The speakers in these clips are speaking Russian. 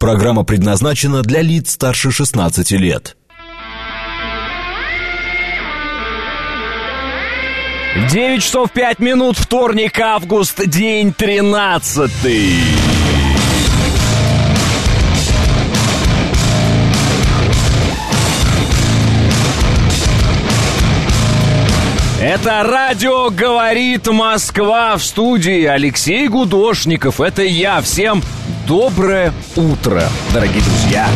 Программа предназначена для лиц старше 16 лет. 9 часов 5 минут, вторник, август, день 13-й. Это радио «Говорит Москва», в студии Алексей Гудошников. Это я. Всем доброе утро, дорогие друзья.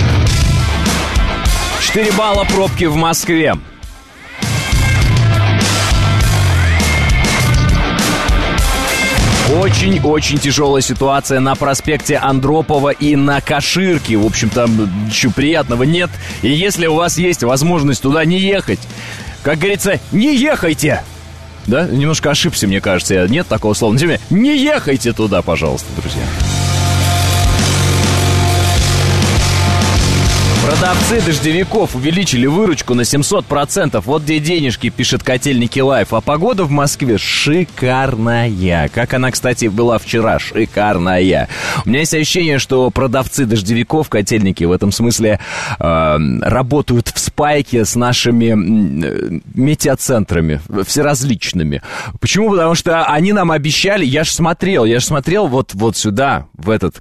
4 балла пробки в Москве. Очень-очень тяжелая ситуация на проспекте Андропова и на Каширке. В общем, там ничего приятного нет. И если у вас есть возможность туда не ехать, как говорится, не ехайте! Да? Немножко ошибся, мне кажется. Нет такого слова. Не ехайте туда, пожалуйста, друзья. Продавцы дождевиков увеличили выручку на 700%. Вот где денежки, пишет Котельники Лайф. А погода в Москве шикарная. Как она, кстати, была вчера. Шикарная. У меня есть ощущение, что продавцы дождевиков, Котельники, в этом смысле работают в спайке с нашими метеоцентрами всеразличными. Почему? Потому что они нам обещали, я же смотрел вот сюда, в этот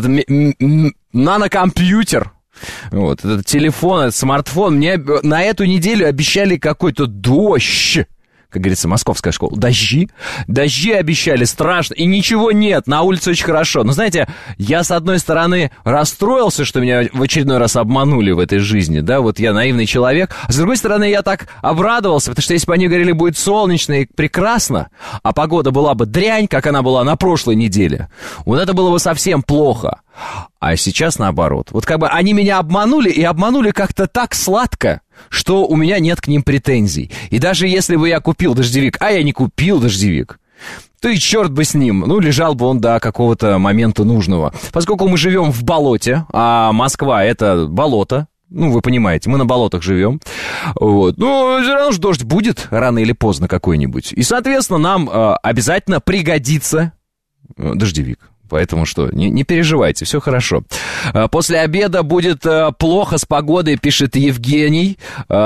нанокомпьютер. Вот, этот телефон, этот смартфон. Мне на эту неделю обещали какой-то дождь. Как говорится, московская школа. Дожди обещали, страшно. И ничего нет, на улице очень хорошо. Но знаете, я с одной стороны расстроился, что меня в очередной раз обманули в этой жизни. Да, вот я наивный человек. А с другой стороны, я так обрадовался, потому что если бы они говорили, будет солнечно и прекрасно, а погода была бы дрянь, как она была на прошлой неделе, вот это было бы совсем плохо. А сейчас наоборот. Вот как бы они меня обманули, и обманули как-то так сладко, что у меня нет к ним претензий. И даже если бы я купил дождевик, а я не купил дождевик, то и черт бы с ним, лежал бы он до какого-то момента нужного. Поскольку мы живем в болоте, а Москва — это болото, вы понимаете, мы на болотах живем. Вот. Все равно же дождь будет рано или поздно какой-нибудь. И, соответственно, нам обязательно пригодится дождевик. Поэтому что, не переживайте, все хорошо. После обеда будет плохо с погодой, пишет Евгений,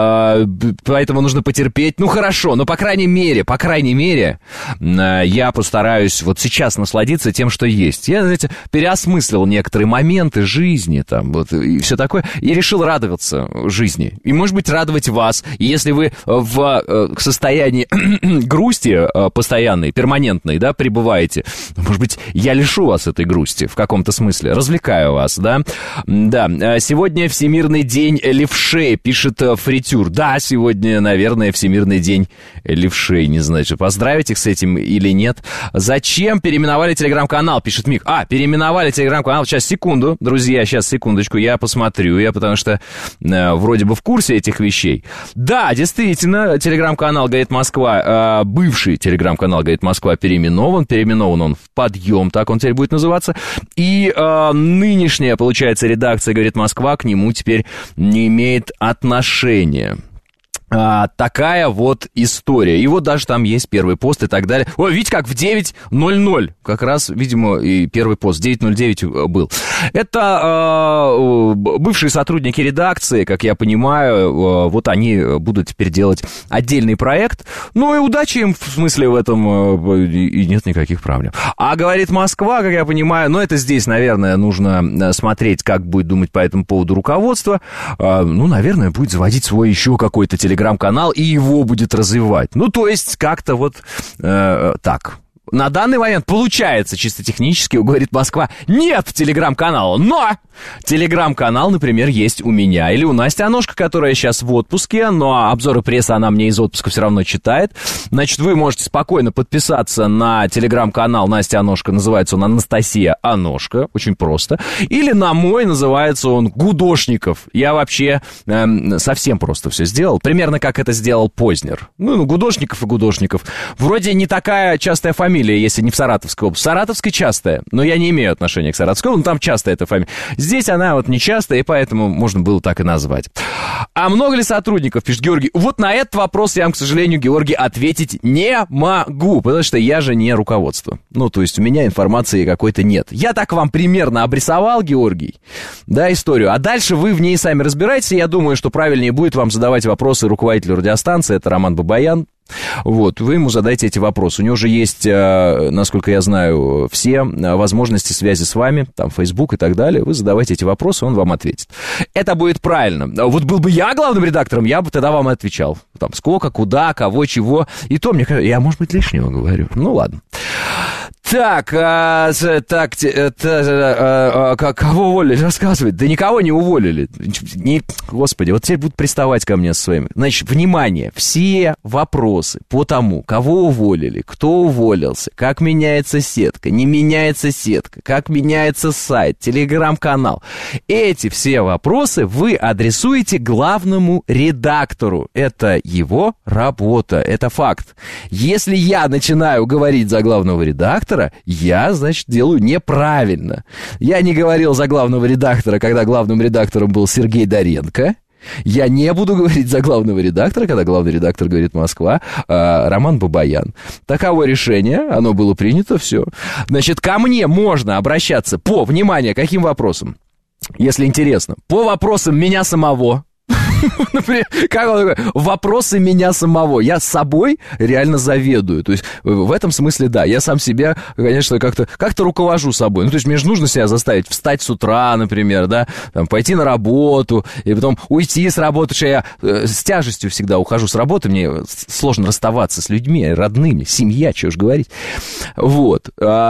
поэтому нужно потерпеть. Хорошо, но по крайней мере, я постараюсь вот сейчас насладиться тем, что есть. Я, знаете, переосмыслил некоторые моменты жизни, там, вот, и все такое, и решил радоваться жизни. И, может быть, радовать вас. И если вы в состоянии грусти постоянной, перманентной, да, пребываете, может быть, я лишу вас этой грусти в каком-то смысле, развлекаю вас, да? Да, сегодня Всемирный день левшей, пишет Фритюр. Да, сегодня, наверное, Всемирный день левшей, не знаю, поздравить их с этим или нет. Зачем переименовали телеграм-канал, пишет Мик. Переименовали телеграм-канал, сейчас, секунду, друзья, сейчас, секундочку, я посмотрю, потому что вроде бы в курсе этих вещей. Да, действительно, телеграм-канал «Говорит Москва», бывший телеграм-канал «Говорит Москва» переименован он в «Подъем», так он теперь будет называться. И нынешняя, получается, редакция «Говорит Москва» к нему теперь не имеет отношения. Такая вот история. И вот даже там есть первый пост и так далее. Видите, как в 9:00 как раз, видимо, и первый пост. 9:09 был. Это бывшие сотрудники редакции, как я понимаю. Вот они будут теперь делать отдельный проект. И удачи им, в смысле, в этом и нет никаких проблем. А «Говорит Москва», как я понимаю, это здесь, наверное, нужно смотреть, как будет думать по этому поводу руководство. Наверное, будет заводить свой еще какой-то телеграм-канал и его будет развивать. То есть как-то вот так. На данный момент получается, чисто технически, «Говорит Москва», нет телеграм-канала, но телеграм-канал, например, есть у меня или у Насти Аношко, которая сейчас в отпуске, но обзоры прессы она мне из отпуска все равно читает. Значит, вы можете спокойно подписаться на телеграм-канал Насти Аношко, называется он «Анастасия Аношко», очень просто, или на мой, называется он «Гудошников». Я вообще совсем просто все сделал, примерно как это сделал Познер. Гудошников и Гудошников. Вроде не такая частая фамилия, фамилия, если не в Саратовской области. В Саратовской частая, но я не имею отношения к Саратовской, но там частая эта фамилия. Здесь она вот не частая, и поэтому можно было так и назвать. А много ли сотрудников, пишет Георгий? Вот на этот вопрос я вам, к сожалению, Георгий, ответить не могу, потому что я же не руководство. Ну, то есть у меня информации какой-то нет. Я так вам примерно обрисовал, Георгий, да, историю. А дальше вы в ней сами разбираетесь, и я думаю, что правильнее будет вам задавать вопросы руководителю радиостанции, это Роман Бабаян. Вот, вы ему задайте эти вопросы. У него же есть, насколько я знаю, все возможности связи с вами, там, Facebook и так далее. Вы задавайте эти вопросы, он вам ответит. Это будет правильно. Вот был бы я главным редактором, я бы тогда вам отвечал. Там, сколько, куда, кого, чего. И то, мне кажется, я, может быть, лишнего говорю. Ну, ладно. Так, кого уволили? Рассказывает. Да никого не уволили. Господи, вот теперь будут приставать ко мне со своими. Значит, внимание, все вопросы по тому, кого уволили, кто уволился, как меняется сетка, не меняется сетка, как меняется сайт, телеграм-канал. Эти все вопросы вы адресуете главному редактору. Это его работа, это факт. Если я начинаю говорить за главного редактора, я, значит, делаю неправильно. Я не говорил за главного редактора, когда главным редактором был Сергей Доренко. Я не буду говорить за главного редактора, когда главный редактор говорит Москва, Роман Бабаян. Таково решение, оно было принято, все. Значит, ко мне можно обращаться по, внимание, каким вопросам? Если интересно, по вопросам меня самого. Например, как он такой? Вопросы меня самого. Я собой реально заведую. То есть в этом смысле, да, я сам себя, конечно, как-то руковожу собой. Ну, то есть мне же нужно себя заставить встать с утра, например, да, там, пойти на работу, и потом уйти с работы, что я с тяжестью всегда ухожу с работы, мне сложно расставаться с людьми, родными, семья, что уж говорить. Вот.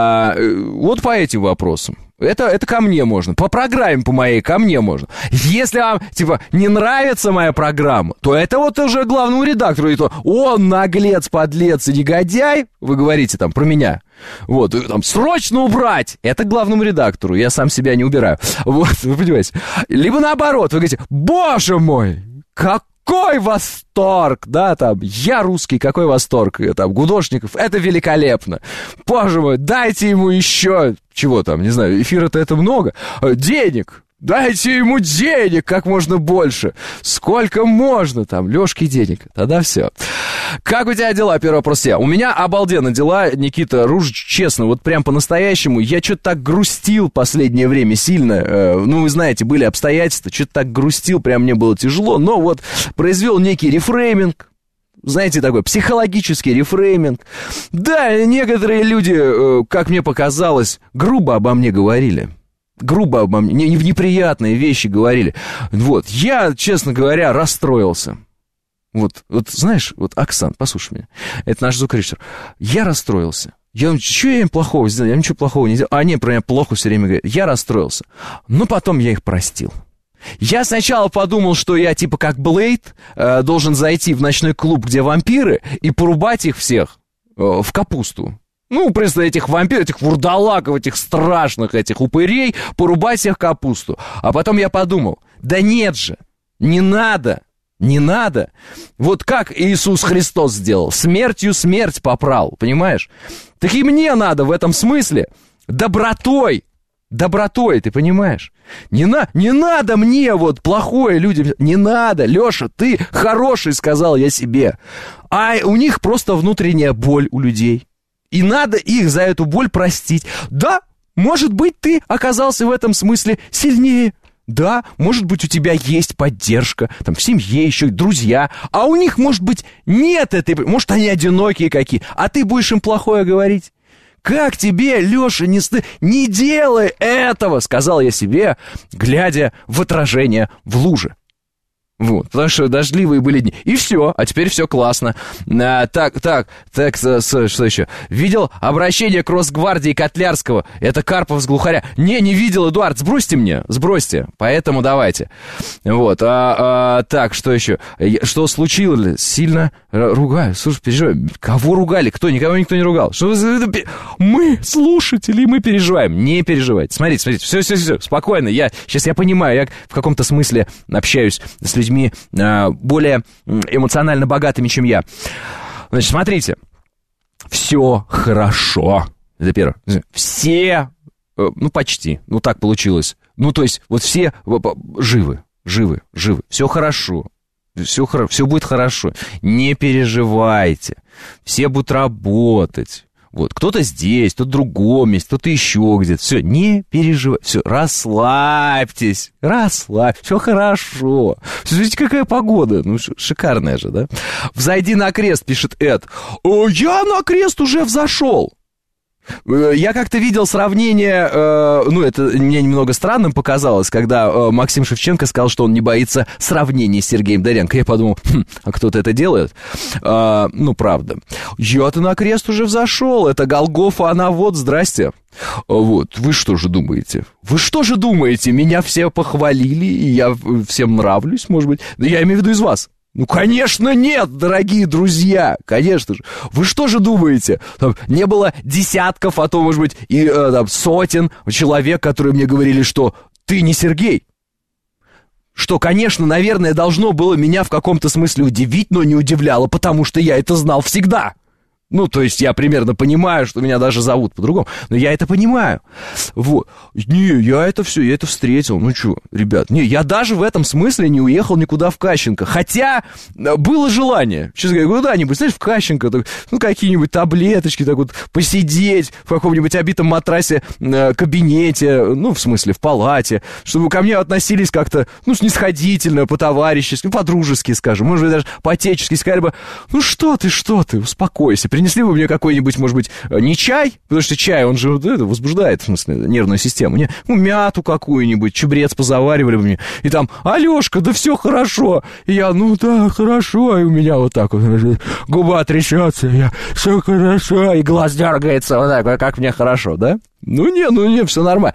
Вот по этим вопросам. Это ко мне можно. По программе по моей ко мне можно. Если вам, типа, не нравится моя программа, то это вот уже главному редактору. И то он наглец, подлец и негодяй. Вы говорите там про меня. Вот, там, срочно убрать. Это главному редактору. Я сам себя не убираю. Вот, вы понимаете. Либо наоборот, вы говорите, боже мой, какой восторг, да, там, я русский, какой восторг, там, Гудошников, это великолепно. Боже мой, дайте ему еще, чего там, не знаю, эфира-то это много, денег. Дайте ему денег как можно больше. Сколько можно там, Лёшке денег. Тогда все. Как у тебя дела? Первый вопрос тебе. У меня обалденно дела, Никита Ружич, честно, вот прям по-настоящему. Я что-то так грустил последнее время сильно. Ну, вы знаете, были обстоятельства. Что-то так грустил, прям мне было тяжело. Но вот произвел некий рефрейминг. Знаете, такой психологический рефрейминг. Да, некоторые люди, как мне показалось, грубо обо мне говорили. Грубо обо мне, в неприятные вещи говорили. Вот, я, честно говоря, расстроился. Вот, знаешь, вот, Оксан, послушай меня, это наш звукорежиссер. Я расстроился. Что я им плохого сделал? Я ничего плохого не сделал. Они про меня плохо все время говорят. Я расстроился. Но потом я их простил. Я сначала подумал, что я, типа, как Блейд, должен зайти в ночной клуб, где вампиры, и порубать их всех в капусту. Ну, просто этих вампиров, этих вурдалаков, этих страшных, этих упырей, порубать всех капусту. А потом я подумал, да нет же, не надо. Вот как Иисус Христос сделал, смертью смерть попрал, понимаешь? Так и мне надо в этом смысле добротой, ты понимаешь? Не надо мне вот плохое людям, не надо, Леша, ты хороший, сказал я себе. А у них просто внутренняя боль у людей. И надо их за эту боль простить. Да, может быть, ты оказался в этом смысле сильнее. Да, может быть, у тебя есть поддержка, там, в семье еще, друзья. А у них, может быть, нет этой... Может, они одинокие какие, а ты будешь им плохое говорить. Как тебе, Леша, не стыдно? Не делай этого, сказал я себе, глядя в отражение в луже. Вот, потому что дождливые были дни. И все, а теперь все классно. Так, что еще? Видел обращение к Росгвардии Котлярского? Это Карпов с Глухаря. Не видел, Эдуард, сбросьте. Поэтому давайте. Вот, так, что еще? Что случилось? Сильно ругаю. Слушай, переживаем. Кого ругали? Никого никто не ругал. Что мы, слушатели, мы переживаем. Не переживайте. Смотрите, все, спокойно. Сейчас я понимаю, я в каком-то смысле общаюсь с людьми более эмоционально богатыми, чем я. Значит, смотрите. Все хорошо. Это первое. Все, ну, почти, ну, так получилось. Ну, то есть, вот все живы. Все хорошо. Все будет хорошо. Не переживайте. Все будут работать. Вот, кто-то здесь, кто-то в другом месте, кто-то еще где-то. Все, не переживайте. Все, расслабьтесь. Все хорошо. Смотрите, какая погода. Ну, шикарная же, да? «Взойди на крест», пишет Эд. «Я на крест уже взошел». Я как-то видел сравнение, ну, это мне немного странным показалось, когда Максим Шевченко сказал, что он не боится сравнения с Сергеем Доренко. Я подумал, а кто-то это делает? Ну, правда. Я-то на крест уже взошел, это Голгофа, она вот, здрасте. Вот, вы что же думаете? Меня все похвалили, и я всем нравлюсь, может быть? Да я имею в виду из вас. Ну, конечно, нет, дорогие друзья, конечно же. Вы что же думаете? Там не было десятков, а то, может быть, и там, сотен человек, которые мне говорили, что ты не Сергей. Что, конечно, наверное, должно было меня в каком-то смысле удивить, но не удивляло, потому что я это знал всегда. Ну, то есть я примерно понимаю, что меня даже зовут по-другому, но я это понимаю. Вот. Не, я это встретил. Ну, что, ребят, я даже в этом смысле не уехал никуда в Кащенко. Хотя было желание, честно говоря, куда-нибудь, знаешь, в Кащенко, так, ну, какие-нибудь таблеточки, так вот, посидеть в каком-нибудь обитом матрасе кабинете, ну, в смысле, в палате, чтобы ко мне относились как-то, ну, снисходительно, по-товарищески, по-дружески, скажем, может быть, даже по-отечески, сказали бы, ну, что ты, успокойся, принесли бы мне какой-нибудь, может быть, не чай, потому что чай, он же возбуждает, в смысле, нервную систему, не, ну, мяту какую-нибудь, чабрец позаваривали бы мне, и там, Алешка, да все хорошо, и я, ну да, хорошо, и у меня вот так вот губа трясется, я, все хорошо, и глаз дергается, вот так, как мне хорошо, да? Ну не, все нормально,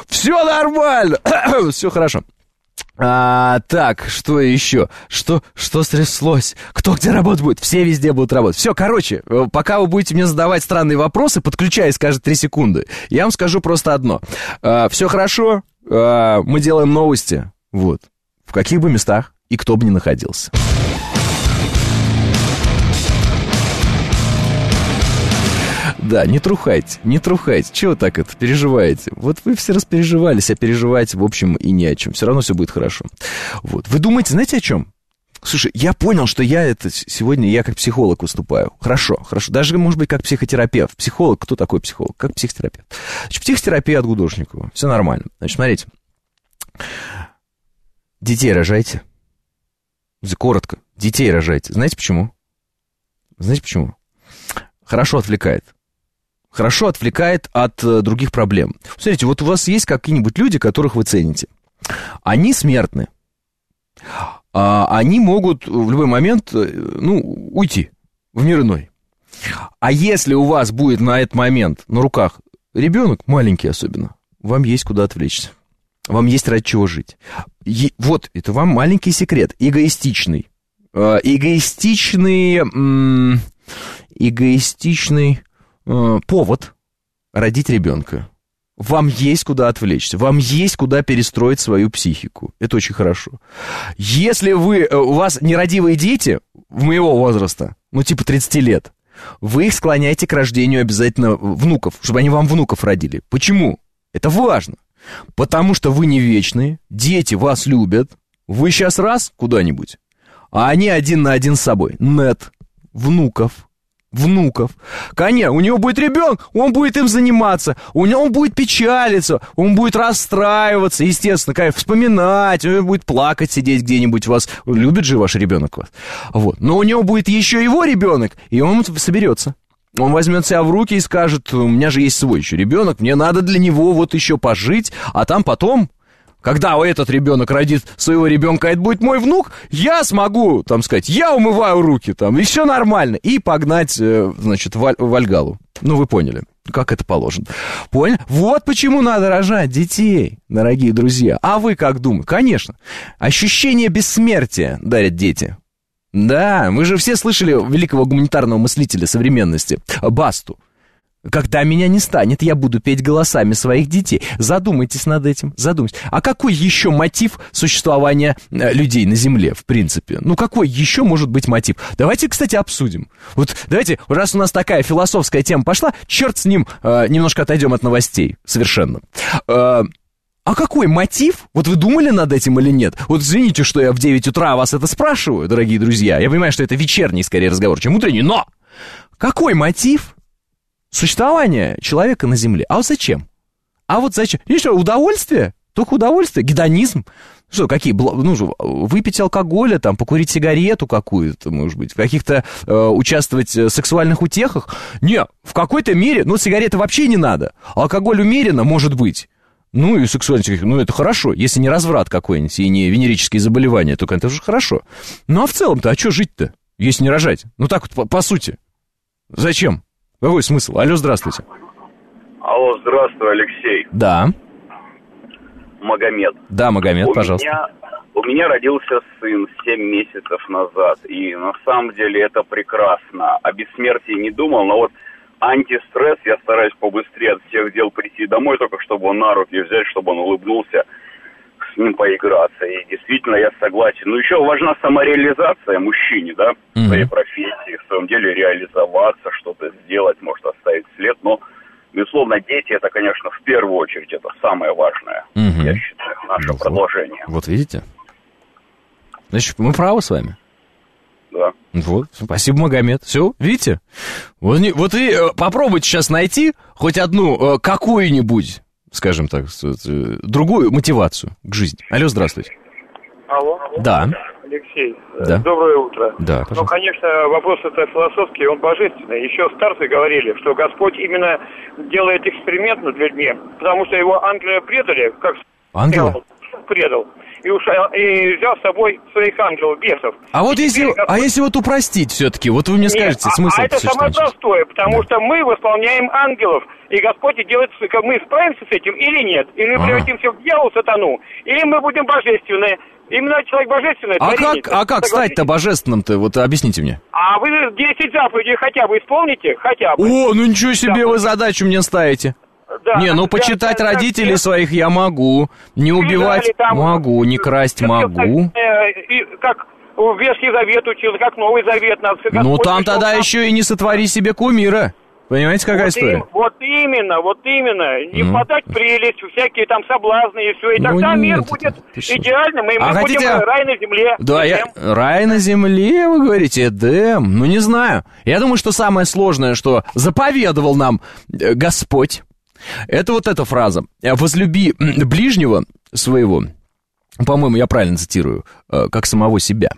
все хорошо. Так, что еще? Что стряслось? Кто где работать будет? Все везде будут работать. Все, короче, пока вы будете мне задавать странные вопросы, подключаясь каждые 3 секунды, я вам скажу просто одно. Все хорошо, мы делаем новости. Вот. В каких бы местах и кто бы ни находился. Да, не трухайте. Чего так это переживаете? Вот вы все распереживались, а переживаете, в общем, и ни о чем. Все равно все будет хорошо. Вот. Вы думаете, знаете о чем? Слушай, я понял, что сегодня я как психолог выступаю. Хорошо. Даже, может быть, как психотерапевт. Психолог, кто такой психолог? Как психотерапевт. Значит, психотерапия от Гудошникова. Все нормально. Значит, смотрите. Детей рожайте. Коротко. Детей рожайте. Знаете почему? Хорошо отвлекает от других проблем. Смотрите, вот у вас есть какие-нибудь люди, которых вы цените. Они смертны. Они могут в любой момент, уйти в мир иной. А если у вас будет на этот момент на руках ребенок, маленький особенно, вам есть куда отвлечься. Вам есть ради чего жить. Вот, это вам маленький секрет. Эгоистичный повод родить ребенка. Вам есть куда отвлечься, вам есть куда перестроить свою психику. Это очень хорошо. Если у вас нерадивые дети моего возраста, типа 30 лет, вы их склоняете к рождению обязательно внуков, чтобы они вам внуков родили. Почему? Это важно. Потому что вы не вечные, дети вас любят, вы сейчас раз куда-нибудь, а они один на один с собой. Нет, внуков. Конечно, у него будет ребенок, он будет им заниматься, он будет печалиться, он будет расстраиваться, естественно, вспоминать, он будет плакать, сидеть где-нибудь у вас. Любит же ваш ребенок вас. Вот. Но у него будет еще его ребенок, и он соберется. Он возьмет себя в руки и скажет: у меня же есть свой еще ребенок, мне надо для него вот еще пожить, а там потом... Когда этот ребенок родит своего ребенка, это будет мой внук, я смогу, сказать, я умываю руки, и все нормально. И погнать, в Вальгалу. Вы поняли, как это положено. Поняли? Вот почему надо рожать детей, дорогие друзья. А вы как думаете? Конечно, ощущение бессмертия дарят дети. Да, мы же все слышали великого гуманитарного мыслителя современности, Басту. Когда меня не станет, я буду петь голосами своих детей. Задумайтесь над этим, задумайтесь. А какой еще мотив существования людей на Земле, в принципе? Ну, какой еще может быть мотив? Давайте, кстати, обсудим. Вот давайте, раз у нас такая философская тема пошла, черт с ним, немножко отойдем от новостей, совершенно. А какой мотив? Вот вы думали над этим или нет? Вот извините, что я в 9 утра вас это спрашиваю, дорогие друзья. Я понимаю, что это вечерний, скорее, разговор, чем утренний, но какой мотив существования человека на Земле? А вот зачем? А вот зачем? И что, удовольствие? Только удовольствие? Гедонизм? Что, какие? Ну, выпить алкоголя, там, покурить сигарету какую-то, может быть, в каких-то участвовать в сексуальных утехах? Не, в какой-то мере, ну, сигареты вообще не надо. Алкоголь умеренно, может быть. Ну, и сексуальность, ну, это хорошо, если не разврат какой-нибудь и не венерические заболевания, только это уже хорошо. Ну, а в целом-то, а что жить-то, если не рожать? Ну, так вот, по сути. Зачем? Какой смысл? Алло, здравствуйте. Алло, здравствуй, Алексей. Да. Магомед. Да, Магомед, пожалуйста. У меня родился сын 7 месяцев назад, и на самом деле это прекрасно. О бессмертии не думал, но вот антистресс, я стараюсь побыстрее от всех дел прийти домой, только чтобы он на руки взять, чтобы он улыбнулся, с ним поиграться. И действительно, я согласен. Но еще важна самореализация мужчине, да, в своей профессии, в своем деле реализоваться, что-то сделать, может оставить след. Но, безусловно, дети, это, конечно, в первую очередь, это самое важное, я считаю, наше продолжение. Вот видите? Значит, мы правы с вами. Да. Вот, спасибо, Магомед. Все, видите? Вот и попробуйте сейчас найти хоть одну какую-нибудь, скажем так, другую мотивацию к жизни. Алло, здравствуйте. Алло. Да. Алексей, да. Доброе утро. Да, пожалуйста. Ну, конечно, вопрос это философский, он божественный. Еще старцы говорили, что Господь именно делает эксперимент над людьми, потому что его ангелы предали, как ангелы? Предал. И взял с собой своих ангелов, бесов. А вот если вот упростить все-таки, вот вы мне скажете смысл. А это самое простое, потому что мы восполняем ангелов, и Господь делает, мы справимся с этим или нет, или мы превратимся в дьявола, сатану, или мы будем божественны. Именно человек божественный. А как стать-то божественным-то? Вот объясните мне. А вы 10 заповедей хотя бы исполните? Хотя бы. О, ну ничего себе вы задачу мне ставите. Да, не, ну почитать родителей своих я могу, не убивать могу, не красть могу. Как Ветхий Завет учил, как Новый Завет. Ну там тогда еще и не сотвори себе кумира. Понимаете, какая история? Вот именно. Не впадать в прелесть, всякие там соблазны и все. И тогда мир будет идеальным, и мы будем рай на земле. Да, рай на земле, вы говорите, Эдем? Ну не знаю. Я думаю, что самое сложное, что заповедовал нам Господь, это вот эта фраза. «Возлюби ближнего своего», по-моему, я правильно цитирую, как самого себя.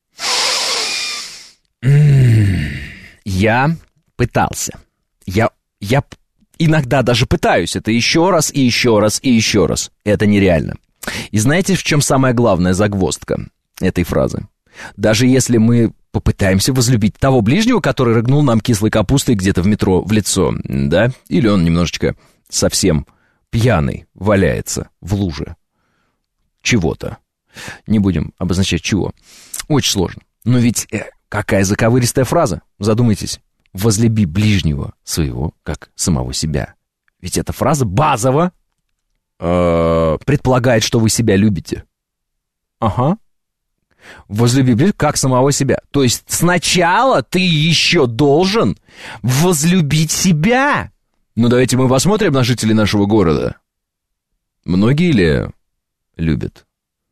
Я пытался. Я иногда даже пытаюсь это еще раз и еще раз и еще раз. Это нереально. И знаете, в чем самая главная загвоздка этой фразы? Даже если мы попытаемся возлюбить того ближнего, который рыгнул нам кислой капустой где-то в метро в лицо, да? Или он немножечко совсем пьяный валяется в луже чего-то. Не будем обозначать чего. Очень сложно. Но ведь какая заковыристая фраза. Задумайтесь. «Возлюби ближнего своего, как самого себя». Ведь эта фраза базово предполагает, что вы себя любите. Ага. Возлюби ближнего, как самого себя. То есть сначала ты еще должен возлюбить себя. Ну, давайте мы посмотрим на жителей нашего города. Многие ли любят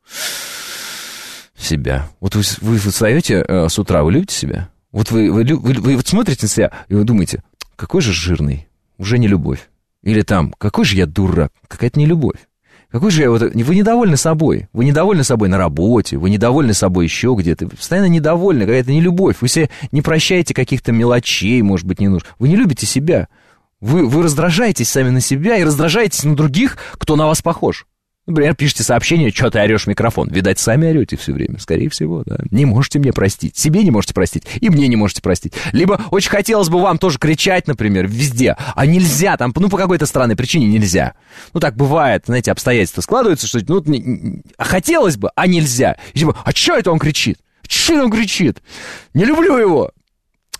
себя? Вот вы встаете с утра, вы любите себя? Вот вы вот смотрите на себя, и вы думаете, какой же жирный, уже не любовь. Или там, какой же я дурак, какая-то не любовь. Какой же я вот... Вы недовольны собой. Вы недовольны собой на работе, вы недовольны собой еще где-то. Вы постоянно недовольны, какая-то нелюбовь. Вы себе не прощаете каких-то мелочей, может быть, не нужно. Вы не любите себя. Вы раздражаетесь сами на себя и раздражаетесь на других, кто на вас похож. Например, пишите сообщение, что ты орешь в микрофон. Видать, сами орете все время, скорее всего, да. Не можете мне простить, себе не можете простить, и мне не можете простить. Либо очень хотелось бы вам тоже кричать, например, везде, а нельзя, там, ну, по какой-то странной причине нельзя. Ну, так бывает, знаете, обстоятельства складываются, что, ну, хотелось бы, а нельзя. И типа, а что это он кричит? Что он кричит? Не люблю его.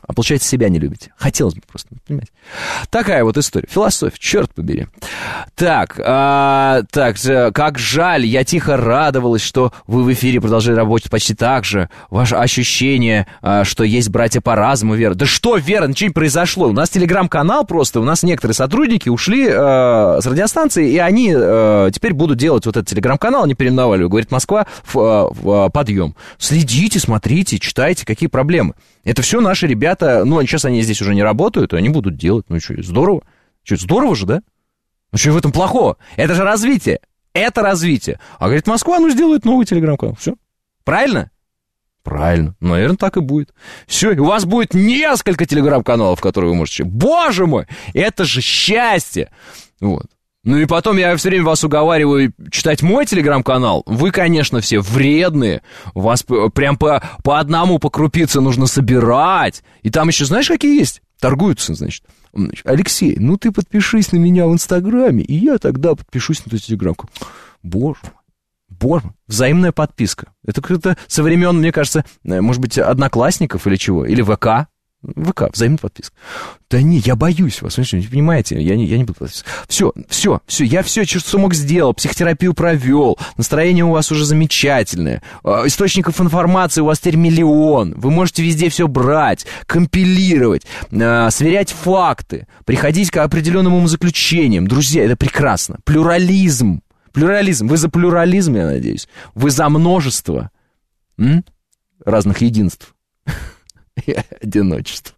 А получается, себя не любите. Хотелось бы просто, понимаете. Такая вот история. Философия, черт побери. Так, как жаль, я тихо радовалась, что вы в эфире продолжали работать почти так же. Ваше ощущение, что есть братья по разуму, Вера. Да что, Вера, ничего не произошло. У нас телеграм-канал просто, у нас некоторые сотрудники ушли с радиостанции, и они теперь будут делать вот этот телеграм-канал, они переименовали, говорит Москва, в подъем. Следите, смотрите, читайте, какие проблемы. Это все наши ребята, ну, сейчас они здесь уже не работают, они будут делать, ну, что, здорово. Что, здорово же, да? Ну, что в этом плохого? Это же развитие. Это развитие. А, говорит, Москва, ну, сделает новый телеграм-канал. Все. Правильно? Правильно. Наверное, так и будет. Все, и у вас будет несколько телеграм-каналов, которые вы можете... Боже мой! Это же счастье! Вот. Ну и потом я все время вас уговариваю читать мой телеграм-канал. Вы, конечно, все вредные. Вас прям по одному по крупице нужно собирать. И там еще, знаешь, какие есть? Торгуются, значит. Алексей, ну ты подпишись на меня в Инстаграме, и я тогда подпишусь на твой телеграм. Боже мой. Взаимная подписка. Это как-то со времен, мне кажется, может быть, Одноклассников или чего? Или ВК. ВК, взаимная подписка. Да не, я боюсь вас, вы не понимаете, я не буду подписываться. Все, я все, что мог, сделал, психотерапию провел, настроение у вас уже замечательное, источников информации у вас теперь миллион, вы можете везде все брать, компилировать, сверять факты, приходить к определенным умозаключениям. Друзья, это прекрасно. Плюрализм. Вы за плюрализм, я надеюсь. Вы за множество разных единств. И одиночество.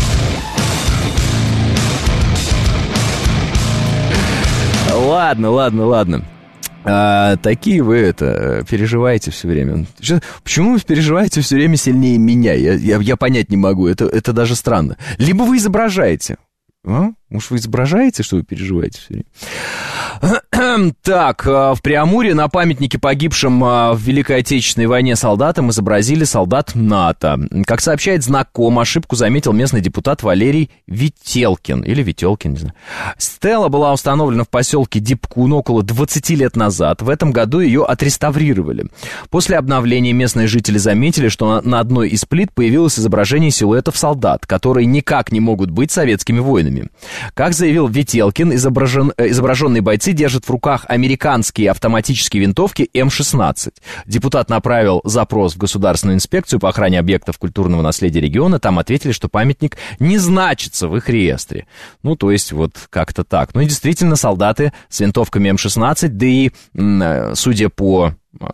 Ладно. Такие вы переживаете все время. Почему вы переживаете все время сильнее меня? Я понять не могу. Это даже странно. Либо вы изображаете. Может, вы изображаете, что вы переживаете все время? Так, в Преамуре на памятнике погибшим в Великой Отечественной войне солдатам изобразили солдат НАТО. Как сообщает Знаком, ошибку заметил местный депутат Валерий Ветелкин. Или Ветелкин, не знаю. Стела была установлена в поселке Дипкун около 20 лет назад. В этом году ее отреставрировали. После обновления местные жители заметили, что на одной из плит появилось изображение силуэтов солдат, которые никак не могут быть советскими воинами. Как заявил Ветелкин, изображенные бойцы держат в руках американские автоматические винтовки М-16. Депутат направил запрос в Государственную инспекцию по охране объектов культурного наследия региона. Там ответили, что памятник не значится в их реестре. Ну, то есть, вот как-то так. Ну, и действительно, солдаты с винтовками М-16, да и, судя по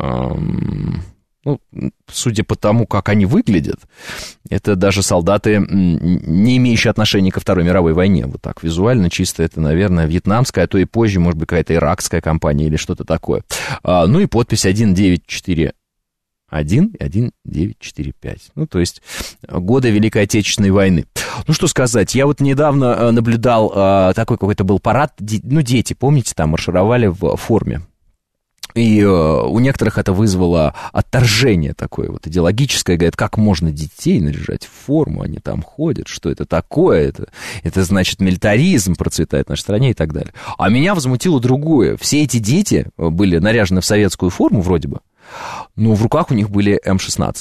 тому, как они выглядят, это даже солдаты, не имеющие отношения ко Второй мировой войне. Вот так, визуально чисто это, наверное, вьетнамская, а то и позже, может быть, какая-то иракская компания или что-то такое. Ну и подпись 1941 и 1945. Ну, то есть годы Великой Отечественной войны. Ну, что сказать, я вот недавно наблюдал такой какой-то был парад, дети, помните, там маршировали в форме. И у некоторых это вызвало отторжение такое вот идеологическое. Говорят, как можно детей наряжать в форму, они там ходят, что это такое? Это значит милитаризм процветает в нашей стране и так далее. А меня возмутило другое. Все эти дети были наряжены в советскую форму вроде бы, но в руках у них были М-16.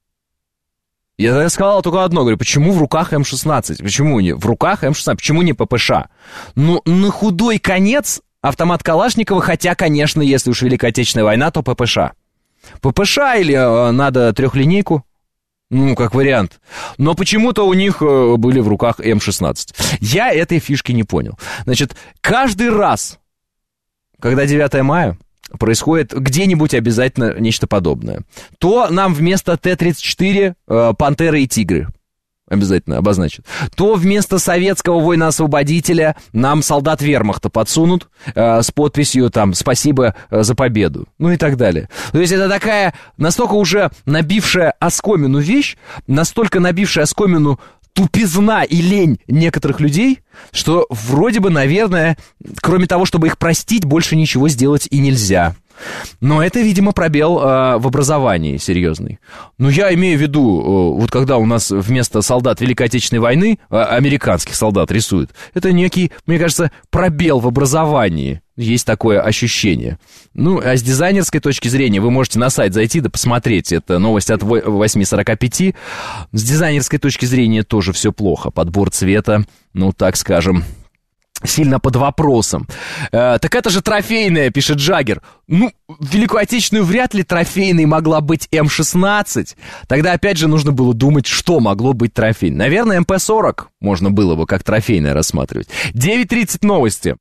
Я сказал только одно, говорю, почему в руках М-16? Почему в руках М-16? Почему не ППШ? Ну, на худой конец... Автомат Калашникова, хотя, конечно, если уж Великая Отечественная война, то ППШ. ППШ или надо трехлинейку? Ну, как вариант. Но почему-то у них были в руках М-16. Я этой фишки не понял. Значит, каждый раз, когда 9 мая, происходит где-нибудь обязательно нечто подобное, то нам вместо Т-34 пантеры и тигры обязательно обозначат. То вместо советского воина-освободителя нам солдат вермахта подсунут с подписью там «Спасибо за победу», ну и так далее. То есть это такая настолько уже набившая оскомину вещь, настолько набившая оскомину тупизна и лень некоторых людей, что вроде бы, наверное, кроме того, чтобы их простить, больше ничего сделать и нельзя. Но это, видимо, пробел в образовании серьезный. Но я имею в виду, вот когда у нас вместо солдат Великой Отечественной войны американских солдат рисуют, это некий, мне кажется, пробел в образовании. Есть такое ощущение. Ну, а с дизайнерской точки зрения вы можете на сайт зайти да посмотреть. Это новость от 8:45. С дизайнерской точки зрения тоже все плохо. Подбор цвета, ну, так скажем, сильно под вопросом. Так это же трофейная, пишет Джаггер. Ну, в Великую Отечественную вряд ли трофейной могла быть М-16. Тогда, опять же, нужно было думать, что могло быть трофейной. Наверное, МП-40 можно было бы как трофейное рассматривать. 9:30 новости.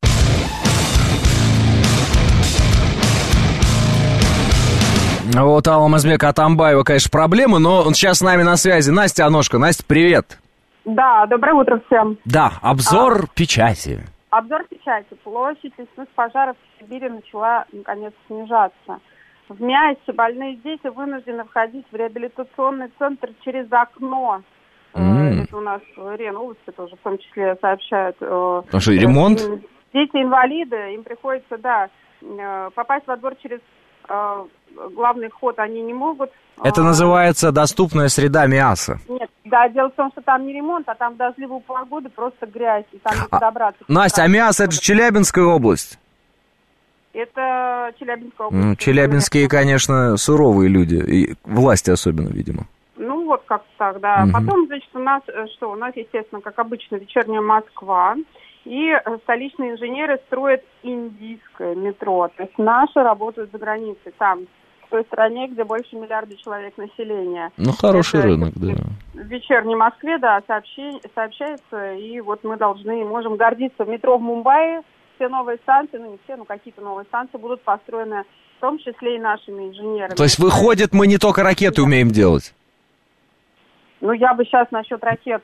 Вот Алла Мазбека Атамбаева, конечно, проблемы, но он сейчас с нами на связи. Настя Аношка. Настя, привет. Да, доброе утро всем. Да, обзор печати. Обзор печати. Площадь лесных пожаров в Сибири начала, наконец, снижаться. В Миасе больные дети вынуждены входить в реабилитационный центр через окно. Это у нас РИА Новости тоже в том числе сообщают. Потому что ремонт? Дети-инвалиды, им приходится, попасть во двор через главный вход они не могут. Это называется доступная среда Миаса. Нет, да, дело в том, что там не ремонт, а там в дождливую погоду просто грязь, и там не подобраться. Настя, а Миас это же Челябинская область? Это Челябинская область. Челябинские, конечно, суровые люди, и власти особенно, видимо. Ну, вот как-то так, да. Потом, значит, у нас, естественно, как обычно, вечерняя Москва. И столичные инженеры строят индийское метро. То есть наши работают за границей, там, в той стране, где больше миллиарда человек населения. Ну, хороший рынок, да. В вечерней Москве, да, сообщается, и вот мы можем гордиться. Метро в Мумбаи, все новые станции, ну не все, но какие-то новые станции будут построены, в том числе и нашими инженерами. То есть, выходит, мы не только ракеты умеем делать? Ну, я бы сейчас насчет ракет,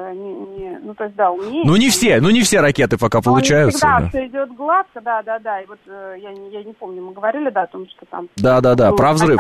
умею. Ну, не все ракеты пока получаются. Не всегда все идет гладко, да. И вот я не помню, мы говорили, о том, что там... Да, про взрыв.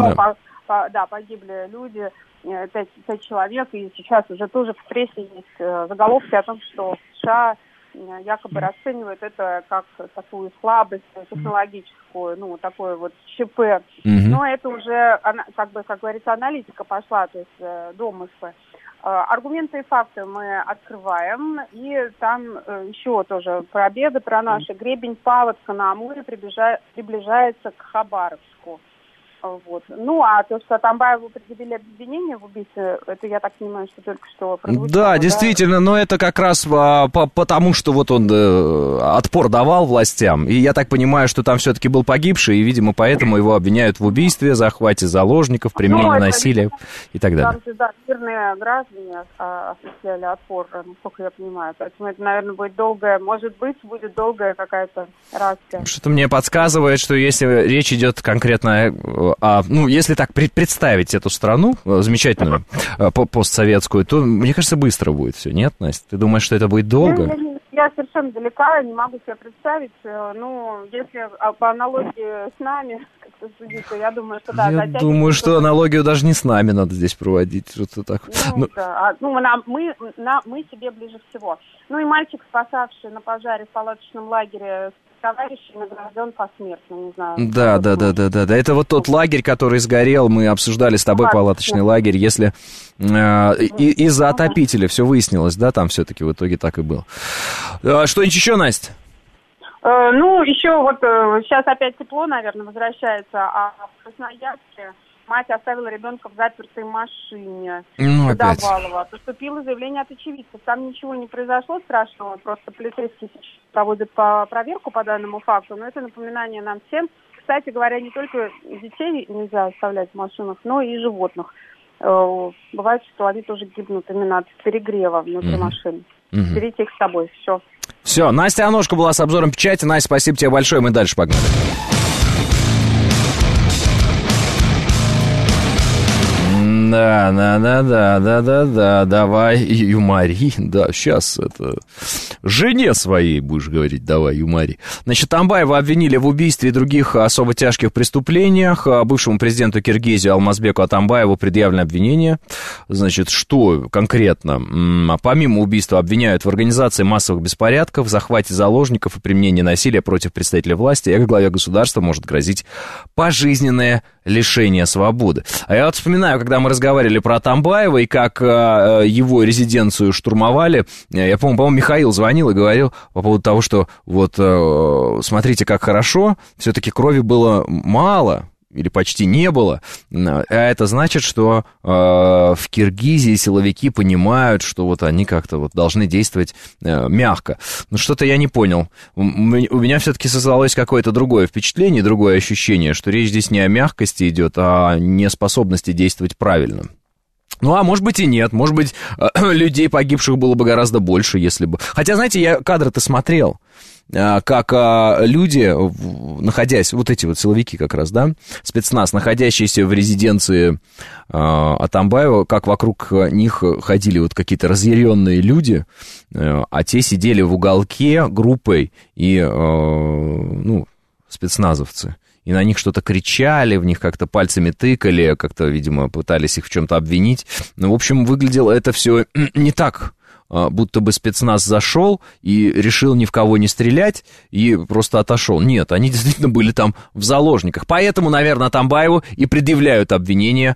Погибли люди, 5 человек, и сейчас уже тоже в прессе есть заголовки о том, что США якобы расценивают это как такую слабость технологическую, такое вот ЧП. Но это уже, как говорится, аналитика пошла, то есть домыслы. Аргументы и факты мы открываем, и там еще тоже про беды, про наши. Гребень паводка на Амуре приближается к Хабаровску. Вот. Ну, а то, что Атамбаеву предъявили обвинение в убийстве, это, я так понимаю, что только что прозвучало. Да, действительно, но это как раз потому, что вот он отпор давал властям, и я так понимаю, что там все-таки был погибший, и, видимо, поэтому его обвиняют в убийстве, захвате заложников, применении насилия и так далее. Там, мирные граждане осуществляли отпор, насколько я понимаю, поэтому это, наверное, будет долгая, может быть, будет долгая какая-то распря. Что-то мне подсказывает, что если речь идет конкретно если так представить эту страну замечательную, постсоветскую, то, мне кажется, быстро будет все. Нет, Настя? Ты думаешь, что это будет долго? Я совершенно далека, не могу себе представить. Если по аналогии с нами как-то судить, то я думаю, что да. Я думаю, что аналогию даже не с нами надо здесь проводить. Что-то так. Мы себе ближе всего. Ну и мальчик, спасавший на пожаре в палаточном лагере товарищей, награжден посмертно, не знаю. Да. Это вот тот лагерь, который сгорел. Мы обсуждали с тобой палаточный лагерь. Если из-за отопителя все выяснилось, да, там все-таки в итоге так и было. Что-нибудь еще, Настя? Еще вот сейчас опять тепло, наверное, возвращается, а в Красноярске мать оставила ребенка в запертой машине. Опять. Поступило заявление от очевидцев. Там ничего не произошло страшного, просто полицейские проводят проверку по данному факту, но это напоминание нам всем. Кстати говоря, не только детей нельзя оставлять в машинах, но и животных. Бывает, что они тоже гибнут именно от перегрева внутри машин. Берите их с собой, все. Настя Аношка была с обзором печати. Настя, спасибо тебе большое, мы дальше погнали. Да, Да, давай, юмори. Да, сейчас это... Жене своей будешь говорить, давай, юмори. Значит, Атамбаева обвинили в убийстве и других особо тяжких преступлениях. Бывшему президенту Киргизии Алмазбеку Атамбаеву предъявлено обвинение. Значит, что конкретно? Помимо убийства обвиняют в организации массовых беспорядков, захвате заложников и применении насилия против представителей власти. И главе государства может грозить пожизненное лишение свободы. А я вот вспоминаю, когда мы разговаривали про Атамбаева и как его резиденцию штурмовали, я помню, Михаил звонил и говорил по поводу того, что вот смотрите, как хорошо, все-таки крови было мало или почти не было, а это значит, что в Киргизии силовики понимают, что вот они как-то вот должны действовать мягко. Но что-то я не понял. У меня все-таки создалось какое-то другое впечатление, другое ощущение, что речь здесь не о мягкости идет, а о неспособности действовать правильно. Ну, а может быть и нет, может быть, людей погибших было бы гораздо больше, если бы... Хотя, знаете, я кадры-то смотрел, как люди, находясь, вот эти вот силовики как раз, да, спецназ, находящиеся в резиденции Атамбаева, как вокруг них ходили вот какие-то разъяренные люди, а те сидели в уголке группой и, ну, спецназовцы. И на них что-то кричали, в них как-то пальцами тыкали, как-то, видимо, пытались их в чем-то обвинить. Ну, в общем, выглядело это все не так, будто бы спецназ зашел и решил ни в кого не стрелять и просто отошел. Нет, они действительно были там в заложниках. Поэтому, наверное, Атамбаеву и предъявляют обвинения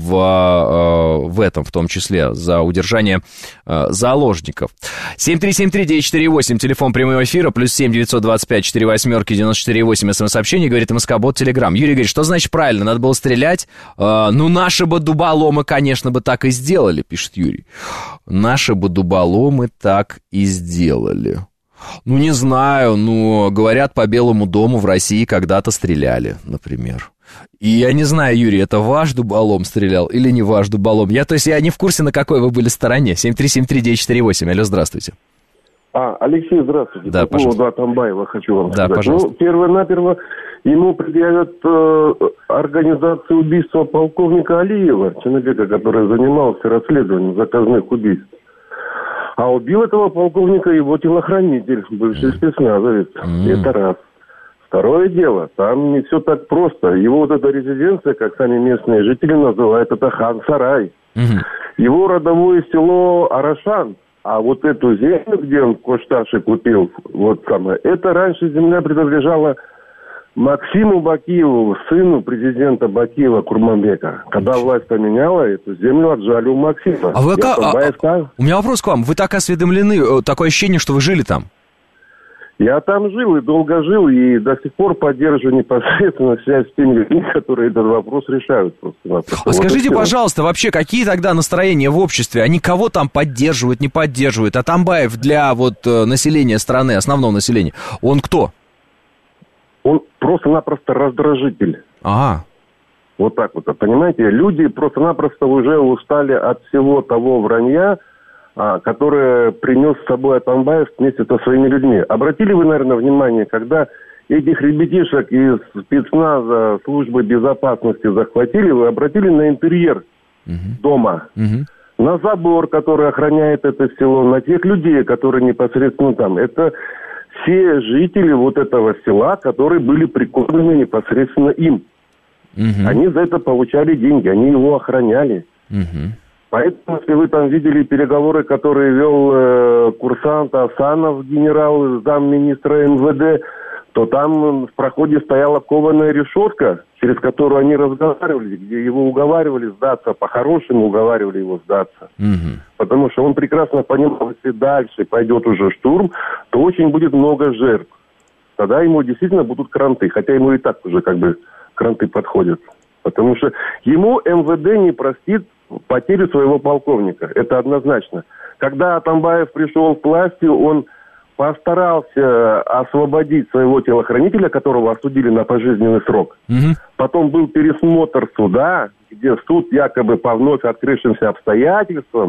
в этом, в том числе, за удержание заложников. 7373948, телефон прямого эфира, +7 925 48 94 8, смс-сообщение, говорит МСК-бот, Телеграм. Юрий говорит, что значит правильно, надо было стрелять? Ну, наши бы дуболомы, конечно, бы так и сделали, пишет Юрий. Наши бы дуболомы так и сделали. Ну, не знаю, но, говорят, по Белому дому в России когда-то стреляли, например. И я не знаю, Юрий, это ваш дуболом стрелял или не ваш дуболом? Я не в курсе, на какой вы были стороне. 7373948, алло, здравствуйте. Алексей, здравствуйте. Да, по поводу Атамбаева хочу вам сказать. Пожалуйста. Ну, перво-наперво ему предъявят организацию убийства полковника Алиева, человека, который занимался расследованием заказных убийств. А убил этого полковника его телохранитель, бывший спецназовец. Это раз. Второе дело, там не все так просто. Его вот эта резиденция, как сами местные жители называют, это хан-сарай. Его родовое село Арашан. А вот эту землю, где он в Кошташе купил, вот самое, это раньше земля принадлежала Максиму Бакиеву, сыну президента Бакиева Курманбека. Когда власть поменяла, эту землю отжали у Максима. У меня вопрос к вам. Вы так осведомлены, такое ощущение, что вы жили там? Я там жил и долго жил, и до сих пор поддерживаю непосредственно связь с теми людьми, которые этот вопрос решают. Скажите, пожалуйста, вообще, какие тогда настроения в обществе? Они кого там поддерживают, не поддерживают? Атамбаев для вот населения страны, основного населения, он кто? Он просто-напросто раздражитель. Ага. Вот так вот, понимаете? Люди просто-напросто уже устали от всего того вранья, которое принес с собой Атамбаев вместе со своими людьми. Обратили вы, наверное, внимание, когда этих ребятишек из спецназа службы безопасности захватили, вы обратили на интерьер дома, на забор, который охраняет это село, на тех людей, которые непосредственно там. Это все жители вот этого села, которые были прикормлены непосредственно им. Они за это получали деньги, они его охраняли. Поэтому, если вы там видели переговоры, которые вел курсант Асанов, генерал, замминистра МВД, то там в проходе стояла кованая решетка, через которую они разговаривали, где его уговаривали сдаться, по-хорошему уговаривали его сдаться. Потому что он прекрасно понимал, если дальше пойдет уже штурм, то очень будет много жертв. Тогда ему действительно будут кранты, хотя ему и так уже как бы кранты подходят. Потому что ему МВД не простит потерю своего полковника. Это однозначно. Когда Атамбаев пришел к власти, он постарался освободить своего телохранителя, которого осудили на пожизненный срок. Потом был пересмотр суда, где суд якобы по вновь открывшимся обстоятельствам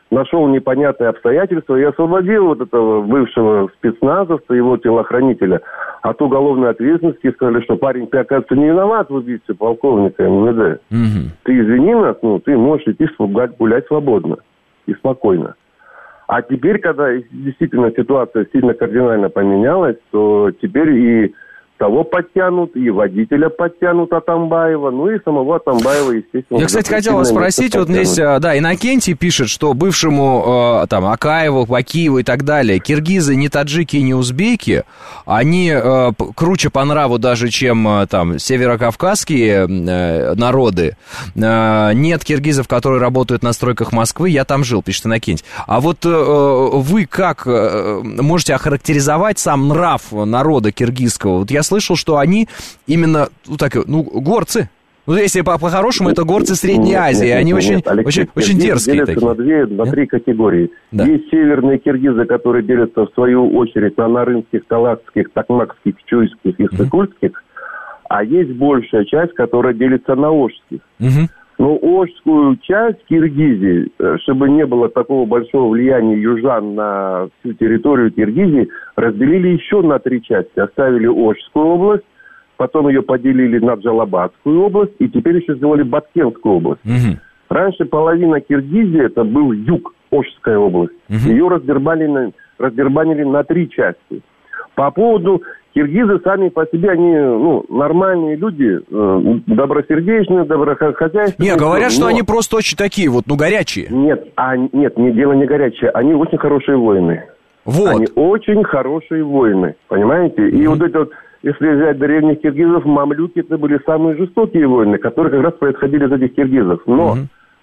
нашел непонятные обстоятельства и освободил вот этого бывшего спецназовца, его телохранителя, от уголовной ответственности, и сказали, что парень, ты, оказывается, не виноват в убийстве полковника МВД. Ты извини нас, ты можешь идти гулять свободно и спокойно. А теперь, когда действительно ситуация сильно кардинально поменялась, то теперь и того подтянут, и водителя подтянут Атамбаева, и самого Атамбаева, естественно. Я, кстати, хотел вас спросить, вот здесь, Иннокентий пишет, что бывшему, Акаеву, Бакиеву и так далее, киргизы не таджики, не узбеки, они круче по нраву даже, чем, северокавказские народы. Нет киргизов, которые работают на стройках Москвы, я там жил, пишет Иннокентий. А вот вы как можете охарактеризовать сам нрав народа киргизского? Вот я слышал, что они именно, горцы. Если по-хорошему, это горцы Средней Азии. Они очень дерзкие такие. Делятся на три категории. Да. Есть северные киргизы, которые делятся, в свою очередь, на нарынских, талакских, такмакских, чуйских и сыкульских. А есть большая часть, которая делится на ошских. Но ошскую часть Киргизии, чтобы не было такого большого влияния южан на всю территорию Киргизии, разделили еще на три части. Оставили Ошскую область, потом ее поделили на Джалабадскую область, и теперь еще сделали Баткенскую область. Раньше половина Киргизии, это был юг, Ошская область. Ее раздербанили на три части. По поводу... Киргизы сами по себе, они, нормальные люди, добросердечные, доброхозяйственные. Не, говорят, что они просто очень такие горячие. Нет, дело не горячее, они очень хорошие воины. Вот. Они очень хорошие воины, понимаете? И вот это вот, если взять древних киргизов, мамлюки, это были самые жестокие воины, которые как раз происходили из этих киргизов. Но...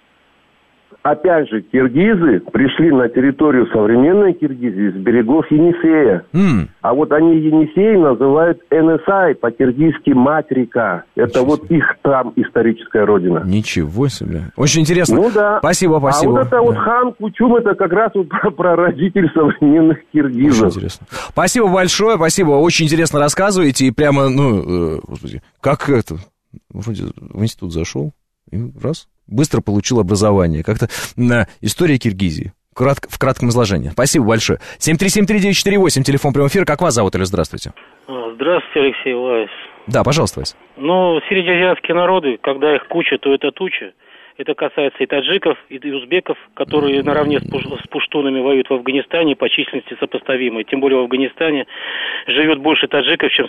Опять же, киргизы пришли на территорию современной Киргизии с берегов Енисея. А вот они Енисей называют Энесай, по-киргизски мать-река. Это вот их там историческая родина. Ничего себе. Очень интересно. Да. Спасибо. А вот это вот хан Кучум, это как раз вот прародитель современных киргизов. Очень интересно. Спасибо большое, спасибо. Очень интересно рассказываете. И прямо, господи, как это? Вроде в институт зашел и раз... Быстро получил образование. Как-то история Киргизии. В кратком изложении. Спасибо большое. 7373948, телефон прямого эфира. Как вас зовут, или здравствуйте? Здравствуйте, Алексей Вайс. Да, пожалуйста, Вайс. Среднеазиатские народы, когда их куча, то это туча. Это касается и таджиков, и узбеков, которые наравне с пуштунами воюют в Афганистане, по численности сопоставимы. Тем более в Афганистане живет больше таджиков, чем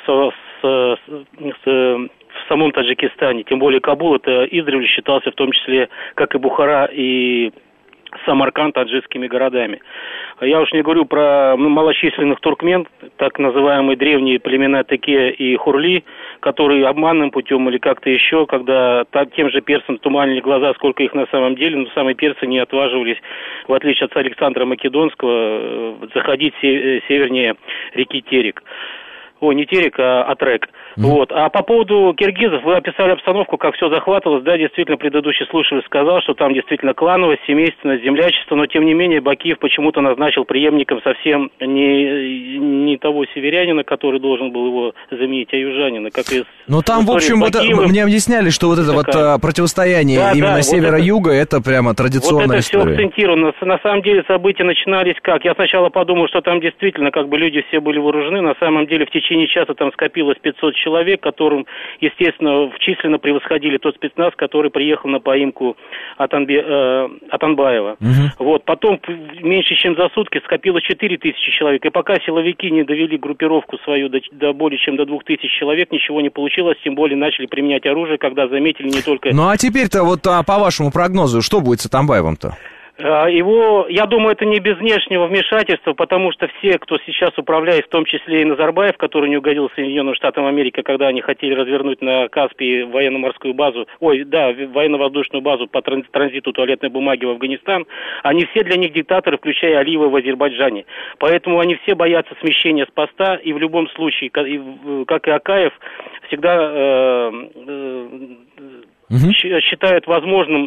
в самом Таджикистане. Тем более Кабул это издревле считался в том числе, как и Бухара и Самарканд, таджикскими городами. Я уж не говорю про малочисленных туркмен, так называемые древние племена Теке и Хурли, которые обманным путем или как-то еще, когда тем же персам туманили глаза, сколько их на самом деле, но сами персы не отваживались, в отличие от Александра Македонского, заходить севернее реки Терек. Не Терек, а Атрек. А по поводу киргизов, вы описали обстановку, как все захватывалось. Да, действительно, предыдущий слушатель сказал, что там действительно клановость, семейственность, землячество, но тем не менее Бакиев почему-то назначил преемником совсем не того северянина, который должен был его заменить, а южанина. Там, в общем, мне объясняли, что вот это противостояние именно севера-юга, это прямо традиционная история. Вот это все акцентировано. На самом деле события начинались как? Я сначала подумал, что там действительно люди все были вооружены. На самом деле в течение часа там скопилось 500 человек, которым, естественно, численно превосходили тот спецназ, который приехал на поимку Атамбаева. Потом меньше чем за сутки скопилось 4000 человек. И пока силовики не довели группировку свою до более чем до 2000 человек, ничего не получилось, тем более начали применять оружие, когда заметили не только... А теперь-то по вашему прогнозу, что будет с Атамбаевым-то? Я думаю, это не без внешнего вмешательства, потому что все, кто сейчас управляет, в том числе и Назарбаев, который не угодил Соединенным Штатам Америки, когда они хотели развернуть на Каспии военно-морскую базу, военно-воздушную базу по транзиту туалетной бумаги в Афганистан, они все для них диктаторы, включая Алиева в Азербайджане. Поэтому они все боятся смещения с поста, и в любом случае, как и Акаев, всегда... считают возможным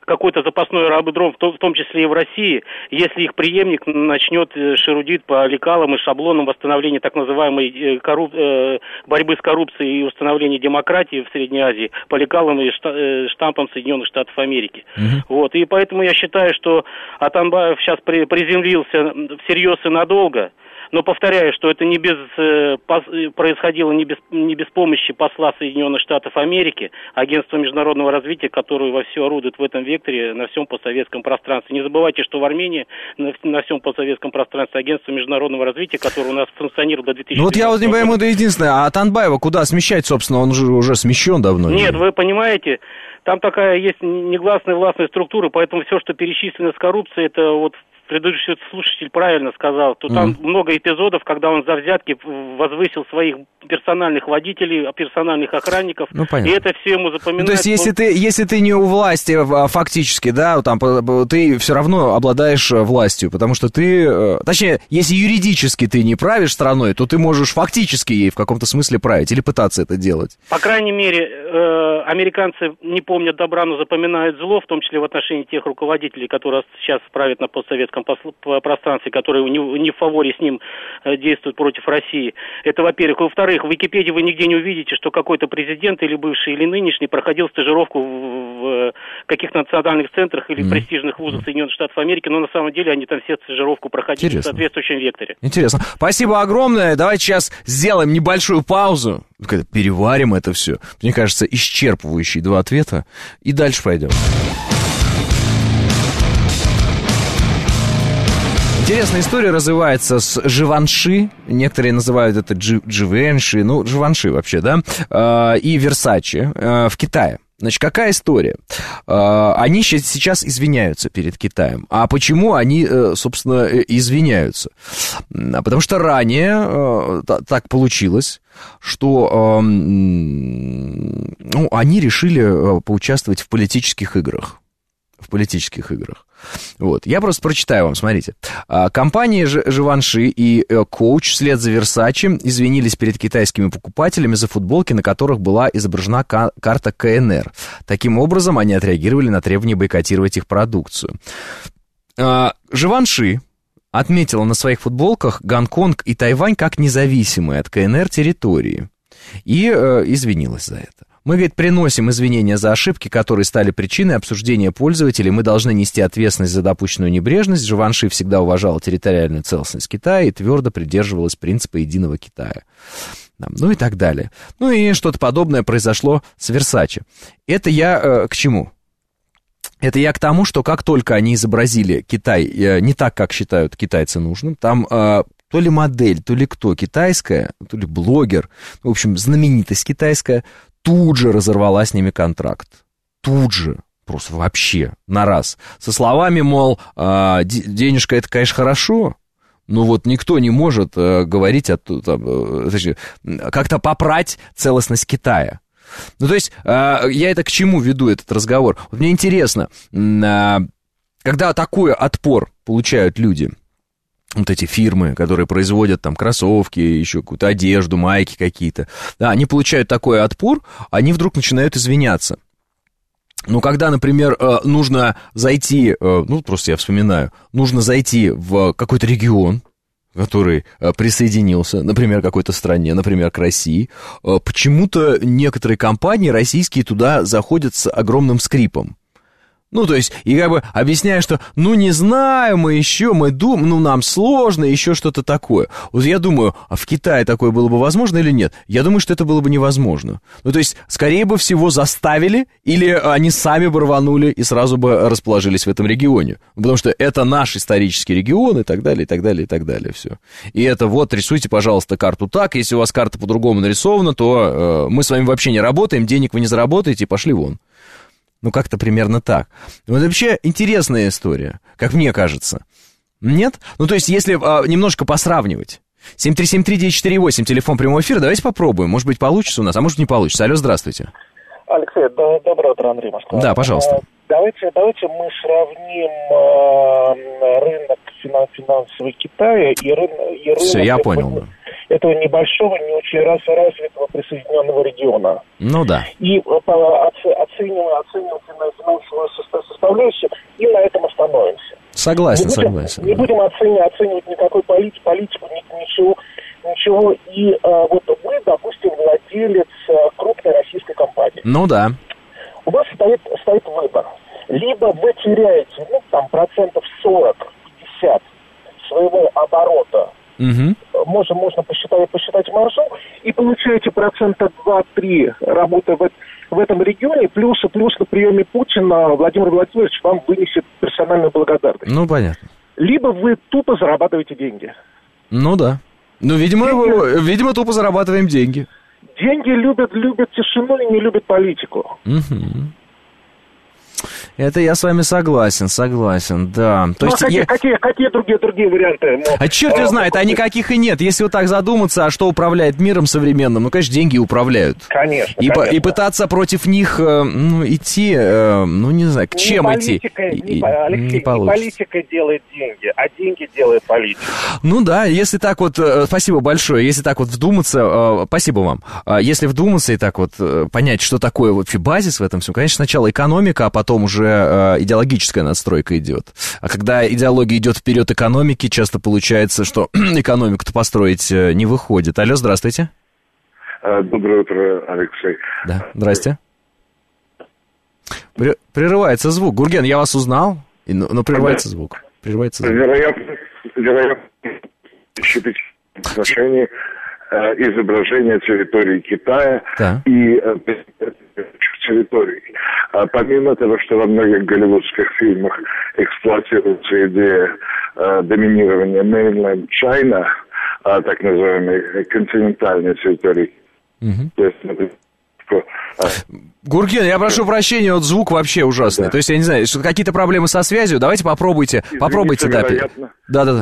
какой-то запасной аэродром, в том числе и в России, если их преемник начнет шерудить по лекалам и шаблонам восстановления так называемой борьбы с коррупцией и установления демократии в Средней Азии по лекалам и штампам Соединенных Штатов Америки. Вот. И поэтому я считаю, что Атамбаев сейчас приземлился всерьез и надолго. Но повторяю, что это происходило не без помощи посла Соединенных Штатов Америки, Агентства международного развития, которое вовсю орудует в этом векторе на всем постсоветском пространстве. Не забывайте, что в Армении на всем постсоветском пространстве Агентство международного развития, которое у нас функционирует до 2000 года. Ну вот я вот не пойму, это единственное. А Атамбаева куда смещать, собственно? Он же уже смещен давно. Нет, вы понимаете, там такая есть негласная властная структура, поэтому все, что перечислено с коррупцией, это вот предыдущий слушатель правильно сказал, то там много эпизодов, когда он за взятки возвысил своих персональных водителей, персональных охранников, и это все ему запоминается. То есть, если ты не у власти фактически, да, там, ты все равно обладаешь властью, потому что ты, точнее, если юридически ты не правишь страной, то ты можешь фактически ей в каком-то смысле править или пытаться это делать. По крайней мере, американцы не помнят добра, но запоминают зло, в том числе в отношении тех руководителей, которые сейчас правят на постсоветском пространстве, которые не в фаворе с ним действуют против России. Это, во-первых. Во-вторых, в Википедии вы нигде не увидите, что какой-то президент или бывший, или нынешний проходил стажировку в каких-то национальных центрах или престижных вузах Соединенных Штатов Америки, но на самом деле они там все стажировку проходили в соответствующем векторе. Интересно. Спасибо огромное. Давайте сейчас сделаем небольшую паузу, переварим это все. Мне кажется, исчерпывающие 2 ответа, и дальше пойдем. Интересная история развивается с Живанши, некоторые называют это Живенши, ну, Живанши вообще, да, и Версаче в Китае. Значит, какая история? Они сейчас извиняются перед Китаем. А почему они, собственно, извиняются? Потому что ранее так получилось, что они решили поучаствовать в политических играх. Вот. Я просто прочитаю вам, смотрите. Компании Живанши и Coach вслед за Versace извинились перед китайскими покупателями за футболки, на которых была изображена карта КНР. Таким образом, они отреагировали на требование бойкотировать их продукцию. Живанши отметила на своих футболках Гонконг и Тайвань как независимые от КНР территории и извинилась за это. Мы, говорит, приносим извинения за ошибки, которые стали причиной обсуждения пользователей. Мы должны нести ответственность за допущенную небрежность. Живанши всегда уважала территориальную целостность Китая и твердо придерживалась принципа единого Китая. Ну и так далее. Ну и что-то подобное произошло с Versace. Это я к чему? Это я к тому, что как только они изобразили Китай не так, как считают китайцы нужным, там... То ли модель, то ли кто, китайская, то ли блогер, в общем, знаменитость китайская, тут же разорвала с ними контракт. Тут же, просто вообще, на раз. Со словами, мол, денежка это, конечно, хорошо, но вот никто не может говорить, как-то попрать целостность Китая. Ну, то есть, я это к чему веду, этот разговор? Вот мне интересно, когда такой отпор получают люди... Вот эти фирмы, которые производят там кроссовки, еще какую-то одежду, майки какие-то. Да, они получают такой отпор, они вдруг начинают извиняться. Ну, когда, например, нужно зайти, ну, просто я вспоминаю, нужно зайти в какой-то регион, который присоединился, например, к какой-то стране, например, к России, почему-то некоторые компании российские туда заходят с огромным скрипом. Ну, то есть, и как бы объясняя, что, ну, не знаю, мы думаем, ну, нам сложно, еще что-то такое. Вот я думаю, а в Китае такое было бы возможно или нет? Я думаю, что это было бы невозможно. Ну, то есть, скорее бы всего заставили, или они сами бы рванули и сразу бы расположились в этом регионе. Потому что это наш исторический регион, и так далее, и так далее, и так далее, все. И это вот, рисуйте, пожалуйста, карту так, если у вас карта по-другому нарисована, то мы с вами вообще не работаем, денег вы не заработаете, и пошли вон. Ну, как-то примерно так. Вот вообще интересная история, как мне кажется. Нет? Ну, то есть, если немножко посравнивать. 7373948, телефон прямого эфира, давайте попробуем. Может быть, получится у нас, а может, не получится. Алло, здравствуйте. Алексей, доброе утро, Андрей Москва. Да, пожалуйста. Давайте мы сравним рынок финансовый Китая и рынок... Все, я понял. этого небольшого, не очень развитого присоединенного региона. Ну да. И оценивать финансовую составляющую, и на этом остановимся. Согласен. Не будем оценивать никакой политику, ничего. И вот вы, допустим, владелец крупной российской компании. Ну да. У вас стоит выбор. Либо вы теряете, 40-50 своего оборота, можно посчитать маржу, и получаете 2-3% работы в этом регионе, плюс на приеме Путина Владимир Владимирович вам вынесет персональную благодарность. Ну, понятно. Либо вы тупо зарабатываете деньги. Ну, да. Ну, видимо, тупо зарабатываем деньги. Деньги любят тишину и не любят политику. Это я с вами согласен, да. То есть какие другие варианты? А черт его знает, а никаких и нет. Если вот так задуматься, а что управляет миром современным, конечно, деньги управляют. Конечно. И пытаться против них идти, не знаю, к чем идти. Не политика делает деньги, а деньги делает политика. Ну да, если так вот, спасибо большое, если так вот вдуматься, спасибо вам, если вдуматься и так вот понять, что такое вообще базис в этом всем, конечно, сначала экономика, а потом уже идеологическая надстройка идет. А когда идеология идет вперед экономики, часто получается, что экономику-то построить не выходит. Алло, здравствуйте. Доброе утро, Алексей. Да, здрасте. Прерывается звук. Гурген, я вас узнал, но прерывается звук. Вероятно, отношении изображения территории Китая и территории. Помимо того, что во многих голливудских фильмах эксплуатируется идея доминирования mainland China, так называемой континентальной территории. То есть, Гурген, я прошу прощения, вот звук вообще ужасный. Да. То есть, я не знаю, какие-то проблемы со связью. Давайте попробуйте. Вероятно,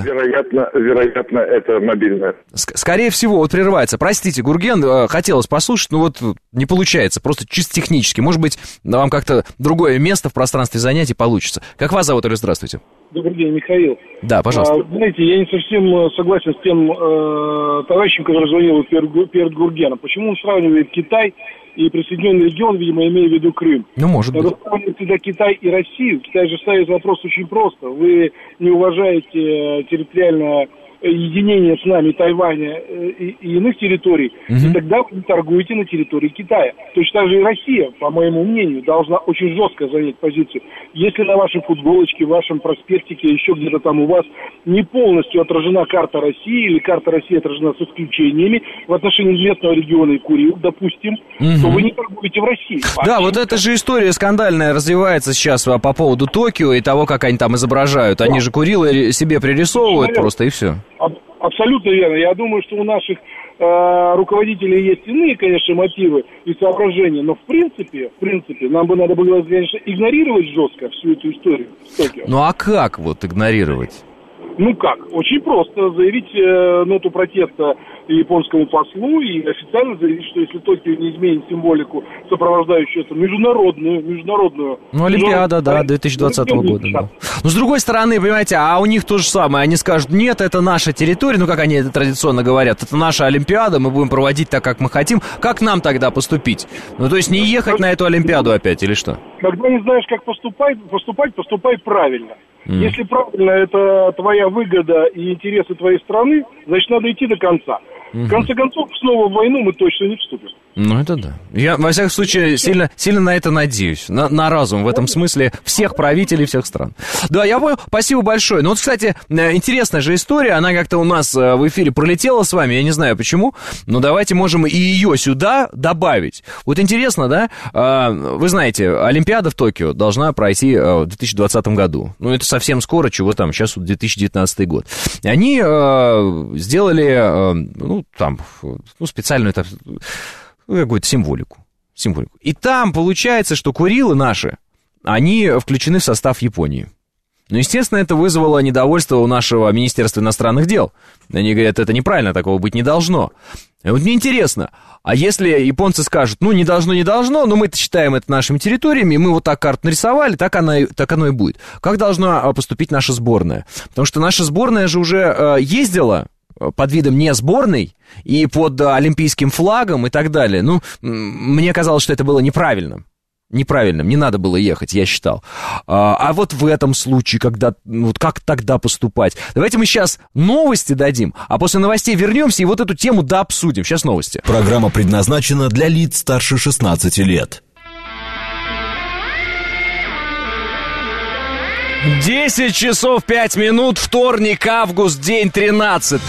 вероятно, это мобильное. Скорее всего, вот прерывается. Простите, Гурген, хотелось послушать, но вот не получается, просто чисто технически. Может быть, вам как-то другое место в пространстве занятий получится. Как вас зовут, или здравствуйте? Добрый день, Михаил. Да, пожалуйста. Знаете, я не совсем согласен с тем товарищем, который звонил перед Гургеном. Почему он сравнивает Китай и присоединенный регион, видимо, имея в виду Крым? Ну, может быть. Надо сравнивать всегда Китай и Россию. Китай же ставит вопрос очень просто. Вы не уважаете территориальное единение с нами Тайваня и иных территорий, и тогда вы торгуете на территории Китая. Точно так же и Россия, по моему мнению, должна очень жестко занять позицию. Если на вашей футболочке, в вашем проспектике, еще где-то там у вас не полностью отражена карта России, или карта России отражена с исключениями в отношении местного региона и Курил, допустим, то вы не торгуете в России. Да, вот эта же история скандальная развивается сейчас по поводу Токио и того, как они там изображают. Они же Курилы себе пририсовывают просто, и все. Абсолютно верно. Я думаю, что у наших руководителей есть иные, конечно, мотивы и соображения, но в принципе, нам бы надо было, конечно, игнорировать жестко всю эту историю с Токио. Ну а как вот игнорировать? Ну как? Очень просто. Заявить ноту протеста японскому послу и официально заявить, что если Токио не изменит символику, сопровождающую эту международную... Ну, Олимпиада, да, 2020 года. Да. Но с другой стороны, понимаете, а у них то же самое. Они скажут, нет, это наша территория, ну, как они это традиционно говорят, это наша Олимпиада, мы будем проводить так, как мы хотим. Как нам тогда поступить? Ну, то есть не ехать на эту Олимпиаду опять, или что? Когда не знаешь, как поступай правильно. Если правильно это твоя выгода и интересы твоей страны, значит, надо идти до конца. В конце концов, снова в войну мы точно не вступим. Ну, это да. Я, во всяком случае, сильно на это надеюсь. На разум в этом смысле всех правителей всех стран. Да, я понял. Спасибо большое. Ну, вот, кстати, интересная же история. Она как-то у нас в эфире пролетела с вами. Я не знаю почему. Но давайте можем и ее сюда добавить. Вот интересно, да? Вы знаете, Олимпиада в Токио должна пройти в 2020 году. Ну, это совсем скоро, чего там. Сейчас вот 2019 год. И они сделали, специальную какую-то символику. И там получается, что Курилы наши, они включены в состав Японии. Ну, естественно, это вызвало недовольство у нашего Министерства иностранных дел. Они говорят, это неправильно, такого быть не должно. И вот мне интересно, а если японцы скажут, не должно, но мы-то считаем это нашими территориями, и мы вот так карту нарисовали, так оно и будет. Как должна поступить наша сборная? Потому что наша сборная же уже ездила под видом не сборной и под олимпийским флагом и так далее. Ну, мне казалось, что это было неправильным. Неправильным, не надо было ехать, я считал. А вот в этом случае, когда, вот как тогда поступать? Давайте мы сейчас новости дадим, а после новостей вернемся и вот эту тему дообсудим. Сейчас новости. Программа предназначена для лиц старше 16 лет. 10 часов 5 минут, вторник, август, день 13.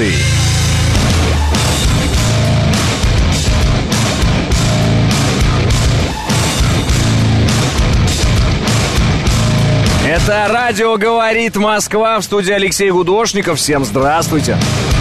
Это радио «Говорит Москва», в студии Алексей Гудошников. Всем здравствуйте.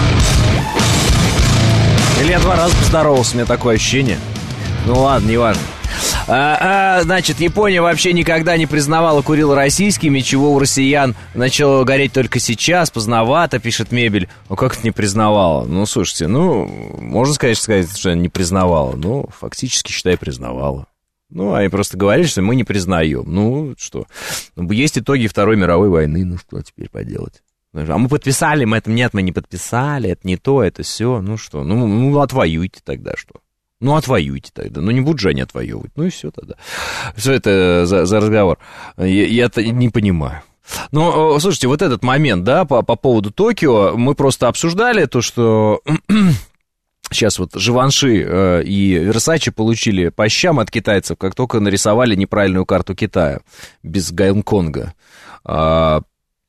Или я 2 раза поздоровался, у меня такое ощущение. Ну ладно, неважно. Значит, Япония вообще никогда не признавала Курил российскими, чего у россиян начало гореть только сейчас, поздновато, пишет Мебель. Ну как это не признавала? Ну, слушайте, можно сказать, что не признавала. Ну, фактически, считай, признавала. Ну, они просто говорили, что мы не признаем. Ну, что? Есть итоги Второй мировой войны, ну, что теперь поделать? А мы подписали, нет, мы не подписали, это не то, это все, ну что? Ну, отвоюйте тогда, что? Ну, отвоюйте тогда, ну, не будут же они отвоевывать, ну и все тогда. Что это за разговор? Я-то не понимаю. Ну, слушайте, вот этот момент, да, по поводу Токио, мы просто обсуждали то, что... Сейчас вот Живанши и Версачи получили по щам от китайцев, как только нарисовали неправильную карту Китая, без Гонконга. А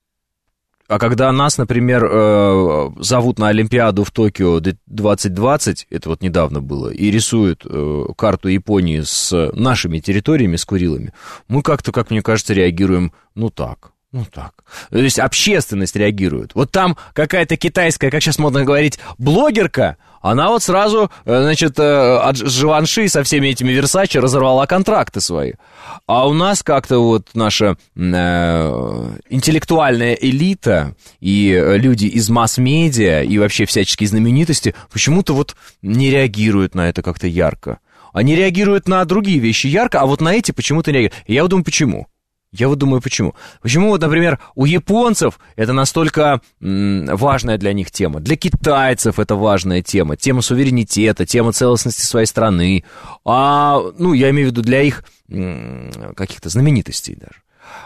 когда нас, например, зовут на Олимпиаду в Токио 2020, это вот недавно было, и рисуют карту Японии с нашими территориями, с Курилами, мы как-то, как мне кажется, реагируем, так. То есть общественность реагирует. Вот там какая-то китайская, как сейчас модно говорить, блогерка, она вот сразу, значит, от Живанши со всеми этими Версачи разорвала контракты свои. А у нас как-то вот наша интеллектуальная элита и люди из масс-медиа и вообще всяческие знаменитости почему-то вот не реагируют на это как-то ярко. Они реагируют на другие вещи ярко, а вот на эти почему-то не реагируют. И я вот думаю, почему? Почему? Почему вот, например, у японцев это настолько важная для них тема, для китайцев это важная тема суверенитета, тема целостности своей страны, я имею в виду для их каких-то знаменитостей даже,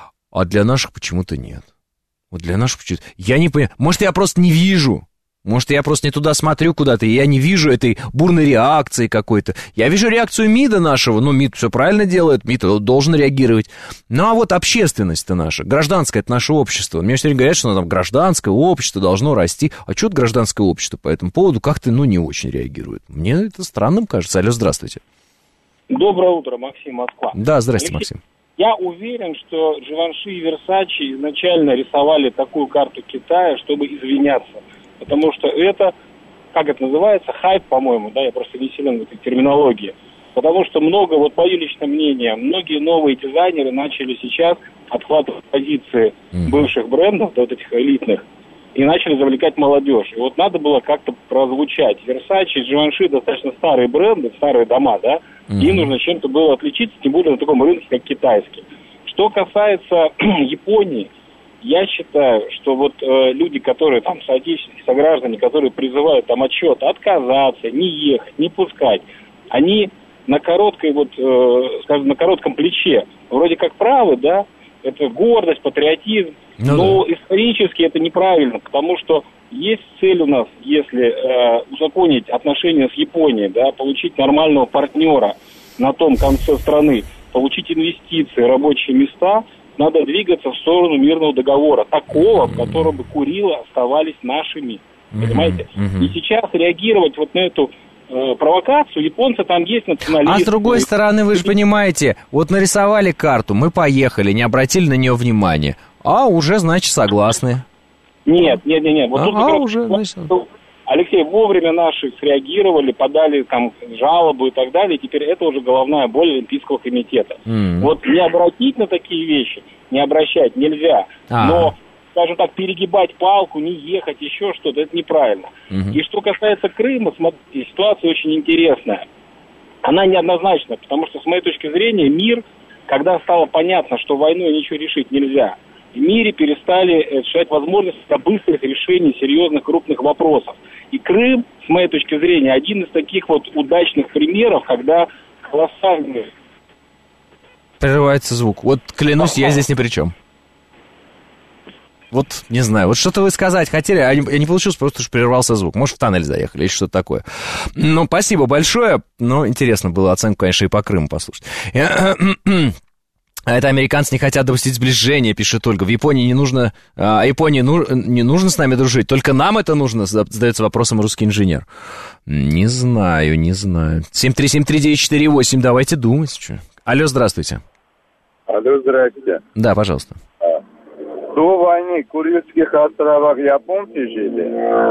а для наших почему-то нет. Вот для наших почему-то... Я не понимаю, может, я просто не вижу... Может, я просто не туда смотрю куда-то, и я не вижу этой бурной реакции какой-то. Я вижу реакцию МИДа нашего, МИД все правильно делает, МИД должен реагировать. Ну, а вот общественность-то наша, гражданское это наше общество. Мне все время говорят, что там гражданское общество должно расти. А что это гражданское общество по этому поводу как-то, не очень реагирует? Мне это странным кажется. Алло, здравствуйте. Доброе утро, Максим, Москва. Да, здрасте, Максим. Я уверен, что Живанши и Версачи изначально рисовали такую карту Китая, чтобы извиняться. Потому что это, как это называется, хайп, по-моему, да, я просто не силен в этой терминологии. Потому что много, вот мое личное мнение, многие новые дизайнеры начали сейчас отхватывать позиции бывших брендов, вот этих элитных, и начали завлекать молодежь. И вот надо было как-то прозвучать. Versace, Givenchy достаточно старые бренды, старые дома, да, им нужно чем-то было отличиться, тем более на таком рынке, как китайский. Что касается Японии, я считаю, что вот люди, которые там соотечественники, сограждане, которые призывают там отчет отказаться, не ехать, не пускать, они на короткой скажем, на коротком плече вроде как правы, да, это гордость, патриотизм, но исторически это неправильно, потому что есть цель у нас, если узаконить отношения с Японией, да, получить нормального партнера на том конце страны, получить инвестиции, рабочие места, надо двигаться в сторону мирного договора, такого, в котором бы Курилы оставались нашими, понимаете? И сейчас реагировать вот на эту провокацию, японцы там есть националисты. А с другой стороны, вы же понимаете, вот нарисовали карту, мы поехали, не обратили на нее внимания, а уже, значит, согласны. Нет. Вот тут уже, значит... Алексей, вовремя наши среагировали, подали там жалобу и так далее, и теперь это уже головная боль Олимпийского комитета. Вот не обратить на такие вещи, не обращать нельзя, но, скажем так, перегибать палку, не ехать, еще что-то, это неправильно. И что касается Крыма, смотрите, ситуация очень интересная. Она неоднозначная, потому что, с моей точки зрения, мир, когда стало понятно, что войной ничего решить нельзя, в мире перестали решать возможность для быстрых решений серьезных крупных вопросов. И Крым, с моей точки зрения, один из таких вот удачных примеров, когда колоссальные... Прерывается звук. Вот клянусь, я здесь ни при чем. Вот, не знаю, вот что-то вы сказать хотели, а я не получилось, просто уж прервался звук. Может, в тоннель заехали или что-то такое. Ну, спасибо большое. Но интересно было оценку, конечно, и по Крыму послушать. Это американцы не хотят допустить сближения, пишет Ольга. В Японии не нужно, Японии не нужно с нами дружить, только нам это нужно, задается вопросом русский инженер. Не знаю. 7373948, давайте думать. Что. Алло, здравствуйте. Алло, здравствуйте. Да, пожалуйста. До войны в Курильских островах японцы жили.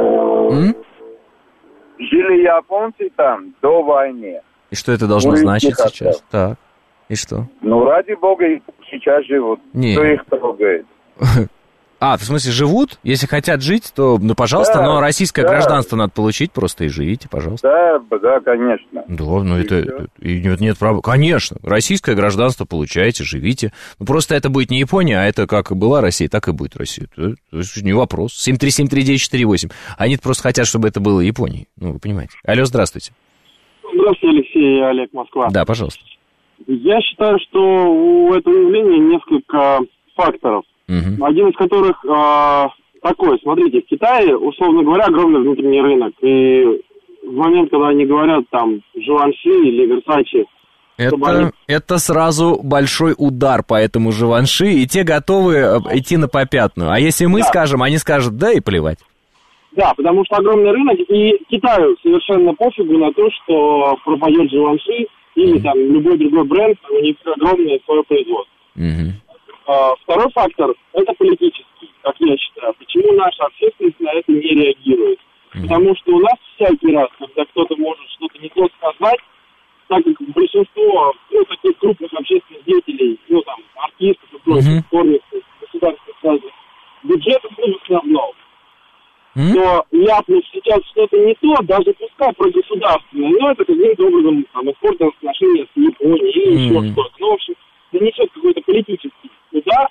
Жили японцы там до войны. И что это должно значить сейчас? Так. И что? Ну, ради бога, сейчас живут. Не. Кто их трогает? В смысле, живут? Если хотят жить, то, ну, пожалуйста, да, но российское гражданство надо получить просто и живите, пожалуйста. Да, конечно. Да, ну это нет права. Конечно, российское гражданство получаете, живите. Ну, просто это будет не Япония, а это как и была Россия, так и будет Россия. Это не вопрос. 7373948. Они просто хотят, чтобы это было Японией. Ну, вы понимаете. Алло, здравствуйте. Здравствуйте, Алексей, Олег, Москва. Да, пожалуйста. Я считаю, что у этого явления несколько факторов. Один из которых такой, смотрите, в Китае, условно говоря, огромный внутренний рынок. И в момент, когда они говорят там Живанши или Версачи, это сразу большой удар по этому Живанши, и те готовы идти на попятную. А если мы скажем, они скажут, да и плевать. Да, потому что огромный рынок, и Китаю совершенно пофигу на то, что пропадет Живанши или там любой другой бренд, у них огромное свое производство. Второй фактор – это политический, как я считаю. Почему наша общественность на это не реагирует? Потому что у нас всякий раз, когда кто-то может что-то не то сказать, так как большинство таких крупных общественных деятелей, артистов и прочих, государственных связанных, бюджеты будут в основном. Но ляпнуть сейчас что-то не то, даже пускай про государственное, но это каким-то образом испортилось отношения с Японией или еще что-то. Ну, в общем, нанесет какой-то политический удар,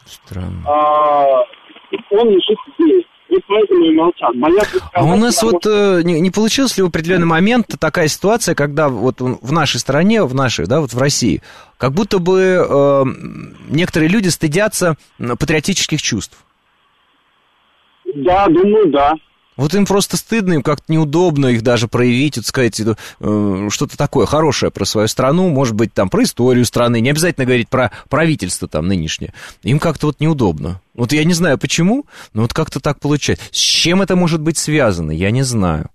он лишит денег. Вот поэтому и молчат. Боятся сказать, у нас не получилось ли в определенный момент такая ситуация, когда вот в нашей стране, в России, как будто бы некоторые люди стыдятся патриотических чувств? Да, думаю, да. Вот им просто стыдно, им как-то неудобно их даже проявить, вот сказать что-то такое хорошее про свою страну, может быть, там, про историю страны, не обязательно говорить про правительство там нынешнее. Им как-то вот неудобно. Вот я не знаю почему, но вот как-то так получается. С чем это может быть связано, я не знаю.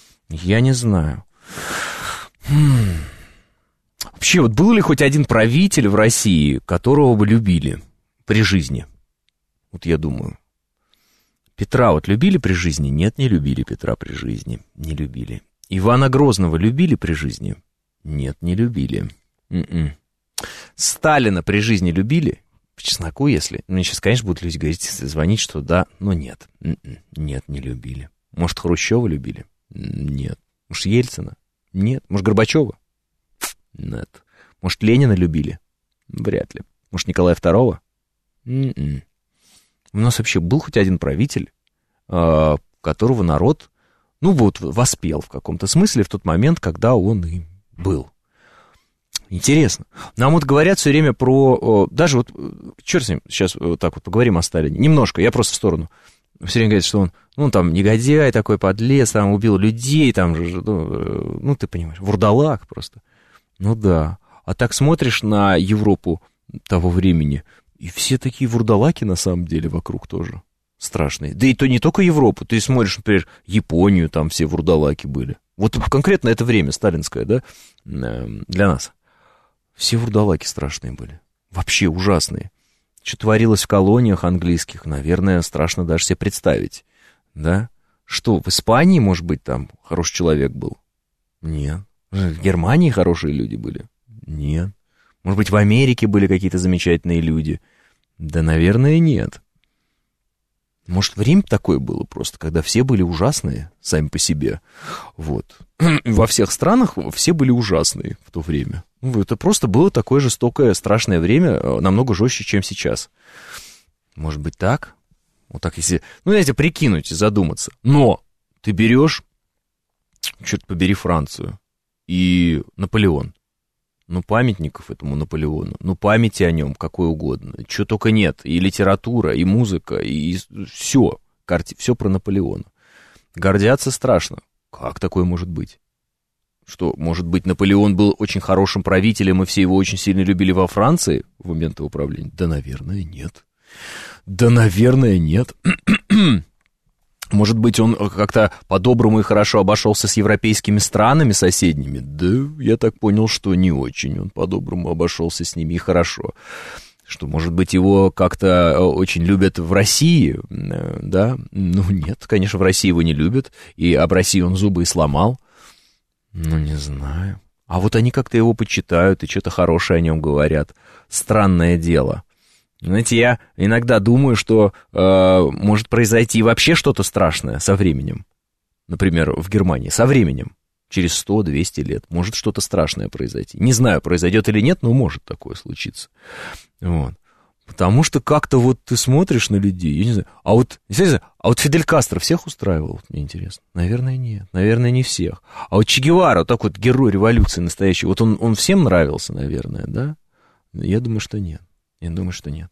Вообще, вот был ли хоть один правитель в России, которого бы любили при жизни? Вот я думаю. Петра вот любили при жизни? Нет, не любили Петра при жизни. Не любили. Ивана Грозного любили при жизни? Нет, не любили. Сталина при жизни любили? По чесноку, если... Мне сейчас, конечно, будут люди говорить, звонить, что да, но нет. Нет, не любили. Может, Хрущева любили? Нет. Может, Ельцина? Нет. Может, Горбачева? Нет. Может, Ленина любили? Вряд ли. Может, Николая II? У нас вообще был хоть один правитель, которого народ, воспел в каком-то смысле в тот момент, когда он и был. Интересно. Нам вот говорят все время про... Даже вот, черт с ним, сейчас вот так вот поговорим о Сталине. Немножко, я просто в сторону. Все время говорят, что он там негодяй такой, подлец, там убил людей, там же, ты понимаешь, вурдалак просто. Ну да. А так смотришь на Европу того времени... И все такие вурдалаки, на самом деле, вокруг тоже страшные. Да и то не только Европу. Ты смотришь, например, Японию, там все вурдалаки были. Вот конкретно это время сталинское, да, для нас. Все вурдалаки страшные были. Вообще ужасные. Что творилось в колониях английских, наверное, страшно даже себе представить. Да? Что, в Испании, может быть, там хороший человек был? Нет. В Германии хорошие люди были? Нет. Может быть, в Америке были какие-то замечательные люди? Да, наверное, нет. Может, время такое было просто, когда все были ужасные сами по себе. Вот. Во всех странах все были ужасные в то время. Это просто было такое жестокое, страшное время, намного жестче, чем сейчас. Может быть, так? Вот так, если, ну, знаете, прикинуть и задуматься. Но ты берешь, черт побери, Францию и Наполеон. Ну, памятников этому Наполеону, ну, памяти о нем какой угодно. Чего только нет. И литература, и музыка, и все. Все про Наполеона. Гордятся страшно. Как такое может быть? Что, может быть, Наполеон был очень хорошим правителем, и все его очень сильно любили во Франции в момент его управления? Да, наверное, нет. Да, наверное, нет. Может быть, он как-то по-доброму и хорошо обошелся с европейскими странами соседними? Да, я так понял, что не очень он по-доброму обошелся с ними и хорошо. Что, может быть, его как-то очень любят в России, да? Ну, нет, конечно, в России его не любят, и об России он зубы и сломал. Ну, не знаю. А вот они как-то его почитают и что-то хорошее о нем говорят. Странное дело. Знаете, я иногда думаю, что может произойти вообще что-то страшное со временем. Например, в Германии. Со временем. Через 100-200 лет. Может что-то страшное произойти. Не знаю, произойдет или нет, но может такое случиться. Вот. Потому что как-то вот ты смотришь на людей, я не знаю. А вот Фидель Кастро всех устраивал? Вот мне интересно. Наверное, нет. Наверное, не всех. А вот Че Гевара, вот так вот герой революции настоящий, вот он всем нравился, наверное, да? Я думаю, что нет. Я думаю, что нет.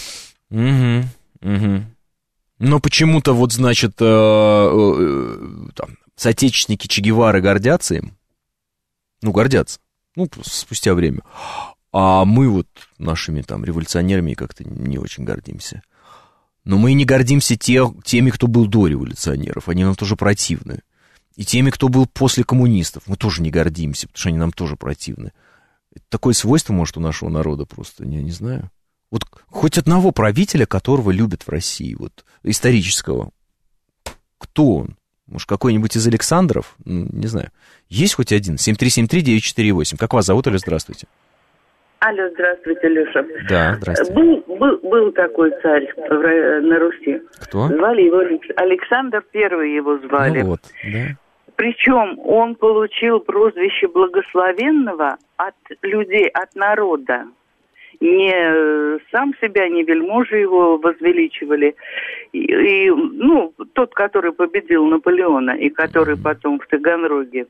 Угу. Но почему-то вот, значит, там, соотечественники Че Гевары гордятся им. Ну, гордятся. Ну, спустя время. А мы вот нашими там революционерами как-то не очень гордимся. Но мы и не гордимся теми, кто был до революционеров. Они нам тоже противны. И теми, кто был после коммунистов. Мы тоже не гордимся, потому что они нам тоже противны. Такое свойство, может, у нашего народа просто, я не знаю. Вот хоть одного правителя, которого любят в России, вот, исторического. Кто он? Может, какой-нибудь из Александров? Ну, не знаю. Есть хоть один? 7373948. Как вас зовут, Алло, здравствуйте. Алло, здравствуйте, Леша. Да, здравствуйте. Был такой царь на Руси. Кто? Звали его Александр I, его звали. Ну вот, да. Причем он получил прозвище благословенного от людей, от народа. Не сам себя, не вельможи его возвеличивали. И тот, который победил Наполеона и который потом в Таганроге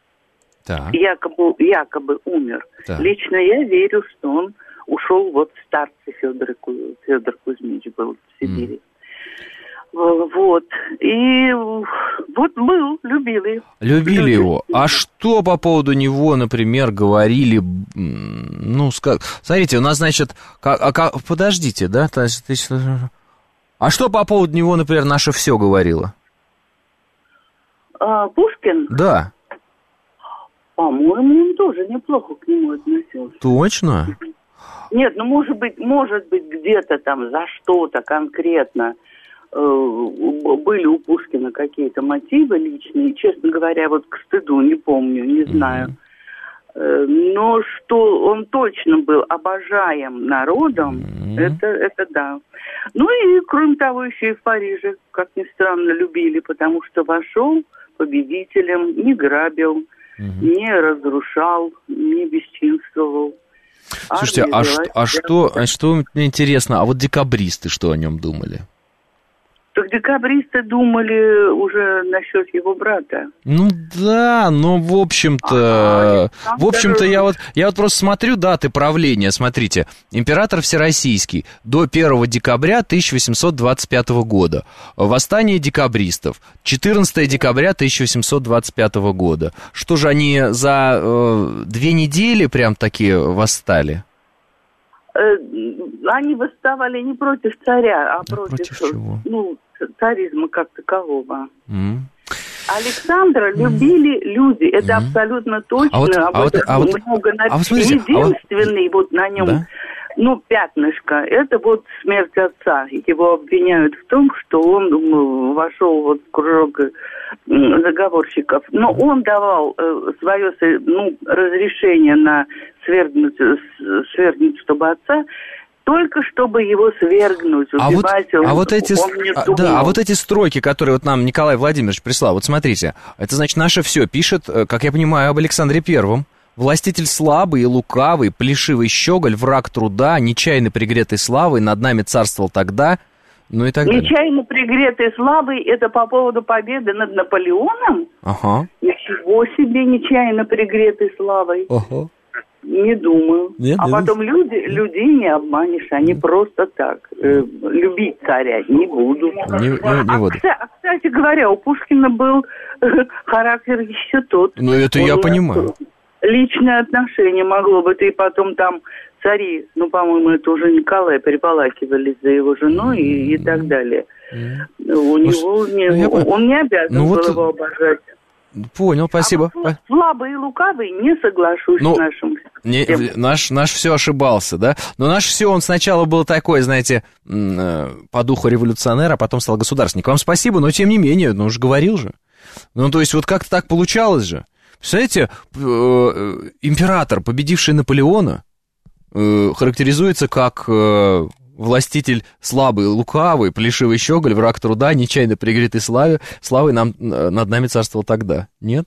якобы умер. Так. Лично я верю, что он ушел вот в старцы. Федор Кузьмич был в Сибири. Вот. И вот был, любили. Любили его. А что по поводу него, например, говорили? Ну, смотрите, у нас, значит... Подождите, да? А что по поводу него, например, наше все говорило? Пушкин? Да. По-моему, он тоже неплохо к нему относился. Точно? Нет, ну, может быть, где-то там за что-то конкретно были у Пушкина какие-то мотивы личные. Честно говоря, вот к стыду не помню, не знаю. Но что он точно был обожаем народом, это да. Ну и, кроме того, еще и в Париже, как ни странно, любили, потому что вошел победителем, не грабил, не разрушал, не бесчинствовал. Слушайте, а что мне интересно, а вот декабристы что о нем думали? Так декабристы думали уже насчет его брата. Ну да, но в общем-то, я вот просто смотрю даты правления, смотрите, император Всероссийский до 1 декабря 1825 года, восстание декабристов, 14 декабря 1825 года. Что же они за 2 недели прям таки восстали? Они восставали не против царя, а против чего? царизма как такового. Александра любили люди, это абсолютно точно. Много написано. Единственный вот на нем, пятнышко, это вот смерть отца. Его обвиняют в том, что он вошел вот в кружок заговорщиков. Но он давал свое разрешение на свергнуть, чтобы отца, только чтобы его свергнуть, убивать. А вот эти строки, которые вот нам Николай Владимирович прислал, вот смотрите, это значит наше все пишет, как я понимаю, об Александре Первом. Властитель слабый и лукавый, плешивый щеголь, враг труда, нечаянно пригретый славой, над нами царствовал тогда, ну и так далее. Нечаянно пригретый славой, это по поводу победы над Наполеоном? Ага. Ничего себе, нечаянно пригретый славой. Ага. Не думаю. Нет, а потом людей не обманешь, они просто так. Любить царя не будут. Не буду. Кстати говоря, у Пушкина был характер еще тот. Ну, это я понимаю. Личное отношение могло быть, и потом там цари, ну, по-моему, это уже Николай, переполакивались за его женой и так далее. Он не обязан был его обожать. Понял, спасибо. Слабый и лукавый, не соглашусь с нашим. Наш все ошибался, да? Но наш все, он сначала был такой, знаете, по духу революционера, а потом стал государственником. Вам спасибо, но тем не менее, ну уж говорил же. Ну, то есть, вот как-то так получалось же. Представляете, император, победивший Наполеона, характеризуется как властитель слабый, лукавый, плешивый щеголь, враг труда, нечаянно пригретый славой над нами царствовал тогда. Нет?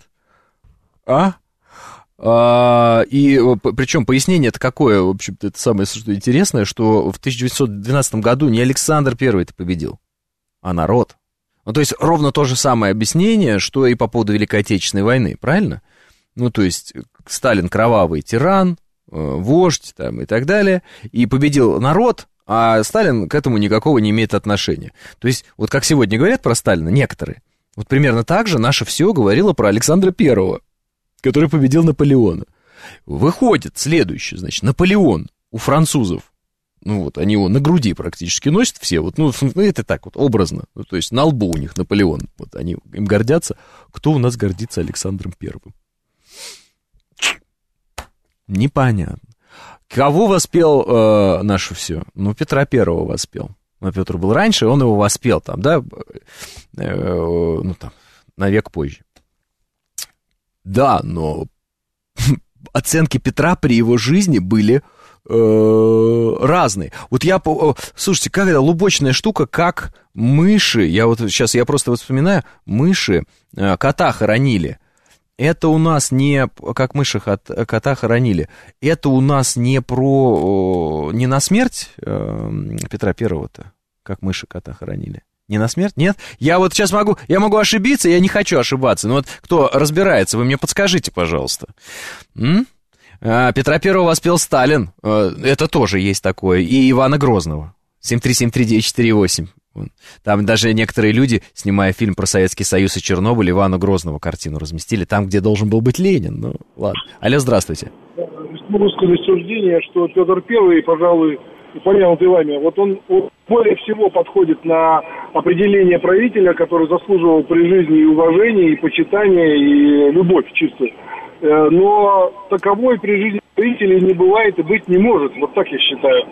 И причем пояснение-то какое, в общем-то, это самое что интересное, что в 1912 году не Александр I это победил, а народ. Ну, то есть, ровно то же самое объяснение, что и по поводу Великой Отечественной войны, правильно? Ну, то есть, Сталин кровавый тиран, вождь там, и так далее, и победил народ, а Сталин к этому никакого не имеет отношения. То есть, вот как сегодня говорят про Сталина некоторые, вот примерно так же наше все говорило про Александра Первого, который победил Наполеона. Выходит следующее, значит, Наполеон у французов, ну вот, они его на груди практически носят все, вот, ну, это так вот образно, ну, то есть на лбу у них Наполеон, вот они им гордятся. Кто у нас гордится Александром Первым? Непонятно. Кого воспел наше все? Ну, Петра Первого воспел. Но Петр был раньше, он его воспел там, да, ну, там, на век позже. Да, но оценки Петра при его жизни были разные. Вот слушайте, как это лубочная штука, как мыши, я просто вспоминаю, мыши кота хоронили. Это у нас не, как мыши кота хоронили, это у нас не на смерть Петра Первого-то, как мыши кота хоронили. Не на смерть? Нет? Я вот сейчас могу ошибиться, я не хочу ошибаться. Но вот кто разбирается, вы мне подскажите, пожалуйста. Петра Первого воспел Сталин. Это тоже есть такое. И Ивана Грозного. 7373948. Там даже некоторые люди, снимая фильм про Советский Союз и Чернобыль, Ивана Грозного картину разместили. Там, где должен был быть Ленин. Ну, ладно. Алло, здравствуйте. Могу сказать суждение, что Петр Первый, пожалуй, упомянутый вами, вот он более всего подходит на определение правителя, который заслуживал при жизни и уважения, и почитания, и любовь чистую. Но таковой при жизни правителя не бывает и быть не может. Вот так я считаю.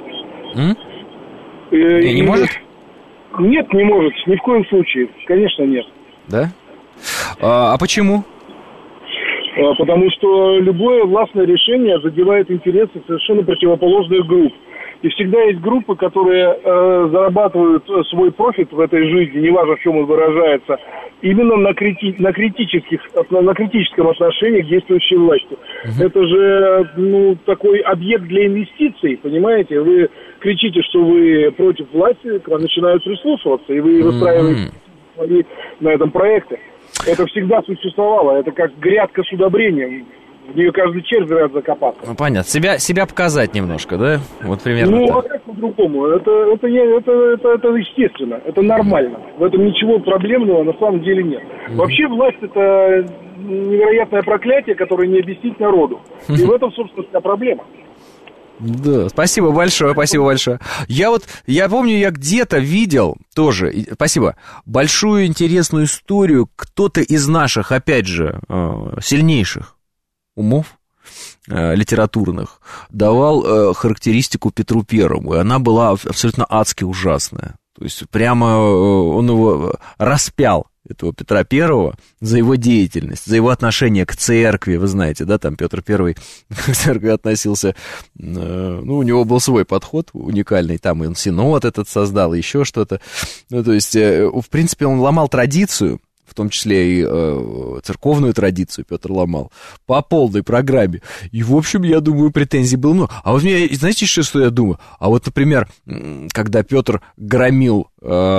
Не может? Нет, не может. Ни в коем случае. Конечно, нет. Да? А почему? Потому что любое властное решение задевает интересы совершенно противоположных групп. И всегда есть группы, которые зарабатывают свой профит в этой жизни, неважно, в чем он выражается, именно на критическом отношении к действующей власти. Это же такой объект для инвестиций, понимаете? Вы кричите, что вы против власти, к вам начинают прислушиваться, и вы выстраиваете свои на этом проекты. Это всегда существовало, это как грядка с удобрением. В нее каждый червь рад закопаться. Ну, понятно. Себя показать немножко, да? Вот примерно так. Ну, а как по-другому? Это естественно, это нормально. В этом ничего проблемного на самом деле нет. Вообще власть — это невероятное проклятие, которое не объяснить народу. И в этом, собственно, вся проблема. Да, спасибо большое. Я помню, я где-то видел тоже, спасибо, большую интересную историю. Кто-то из наших, опять же, сильнейших умов литературных давал характеристику Петру Первому, и она была абсолютно адски ужасная. То есть прямо он его распял, этого Петра Первого, за его деятельность, за его отношение к церкви. Вы знаете, да, там Петр Первый к церкви относился, у него был свой подход уникальный, там он синод этот создал, еще что-то. Ну, то есть, в принципе, он ломал традицию, в том числе и церковную традицию Петр ломал, по полной программе. И, в общем, я думаю, претензий было много. А вот мне, знаете, что я думаю? А вот, например, когда Петр громил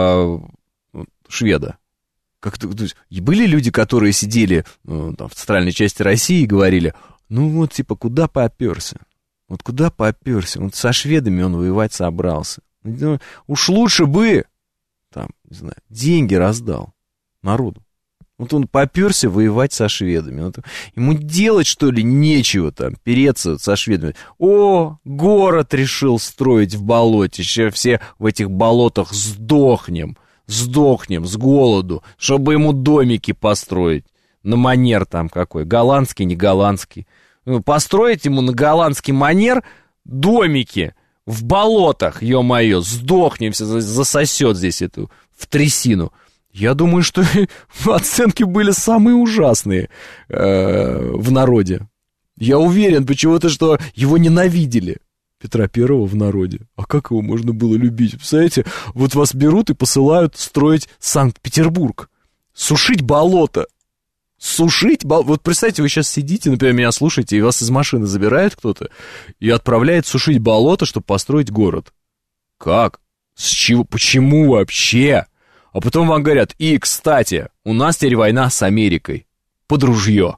шведа, были люди, которые сидели там, в центральной части России и говорили, ну вот, типа, куда попёрся? Вот куда попёрся? Вот со шведами он воевать собрался. Ну, уж лучше бы, там, не знаю, деньги раздал народу. Вот он попёрся воевать со шведами. Вот ему делать, что ли, нечего там, переться со шведами. О, город решил строить в болоте. Сейчас все в этих болотах сдохнем с голоду, чтобы ему домики построить. На манер там какой, голландский, не голландский. Построить ему на голландский манер домики в болотах, ё-моё, сдохнем, все засосет здесь эту в трясину. Я думаю, что оценки были самые ужасные в народе. Я уверен почему-то, что его ненавидели, Петра Первого, в народе. А как его можно было любить? Представляете, вот вас берут и посылают строить Санкт-Петербург, сушить болото. Вот представьте, вы сейчас сидите, например, меня слушаете, и вас из машины забирает кто-то и отправляет сушить болото, чтобы построить город. Как? С чего? Почему вообще? А потом вам говорят, и, кстати, у нас теперь война с Америкой. Под ружье.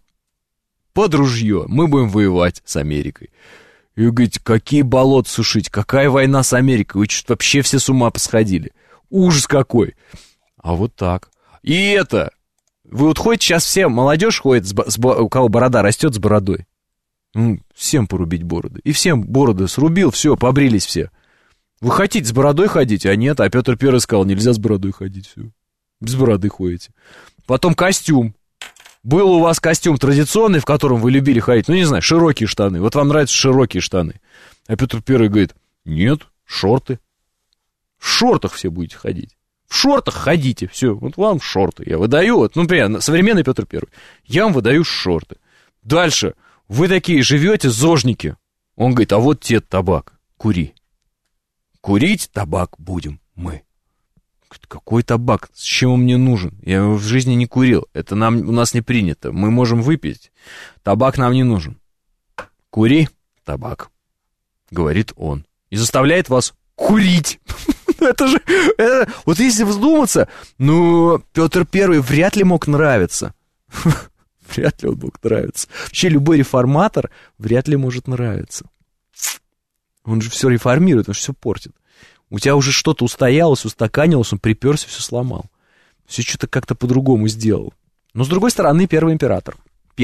Мы будем воевать с Америкой. И вы говорите, какие болота сушить? Какая война с Америкой? Вы что, вообще все с ума посходили? Ужас какой. А вот так. И это... Вы вот ходите, сейчас все, молодежь ходит, у кого борода растет, с бородой. Всем порубить бороды. И всем бороды срубил, все, побрились все. Вы хотите с бородой ходить, а нет, а Петр Первый сказал, нельзя с бородой ходить, все. Без бороды ходите. Потом костюм. Был у вас костюм традиционный, в котором вы любили ходить, ну, не знаю, широкие штаны. Вот вам нравятся широкие штаны. А Петр Первый говорит, нет, шорты. В шортах все будете ходить. В шортах ходите, все, вот вам шорты я выдаю, вот, ну, например, современный Петр Первый, я вам выдаю шорты. Дальше, вы такие живете, зожники. Он говорит, а вот тебе табак, кури. Курить табак будем мы. Какой табак, с чем он мне нужен? Я его в жизни не курил, это у нас не принято, мы можем выпить, табак нам не нужен. Кури табак, говорит он, и заставляет вас курить. Это же, вот если вздуматься, ну, Петр Первый вряд ли мог нравиться. Вряд ли он мог нравиться. Вообще любой реформатор вряд ли может нравиться. Он же все реформирует, он же все портит. У тебя уже что-то устоялось, устаканилось, он приперся, все сломал. Все что-то как-то по-другому сделал. Но, с другой стороны, первый император.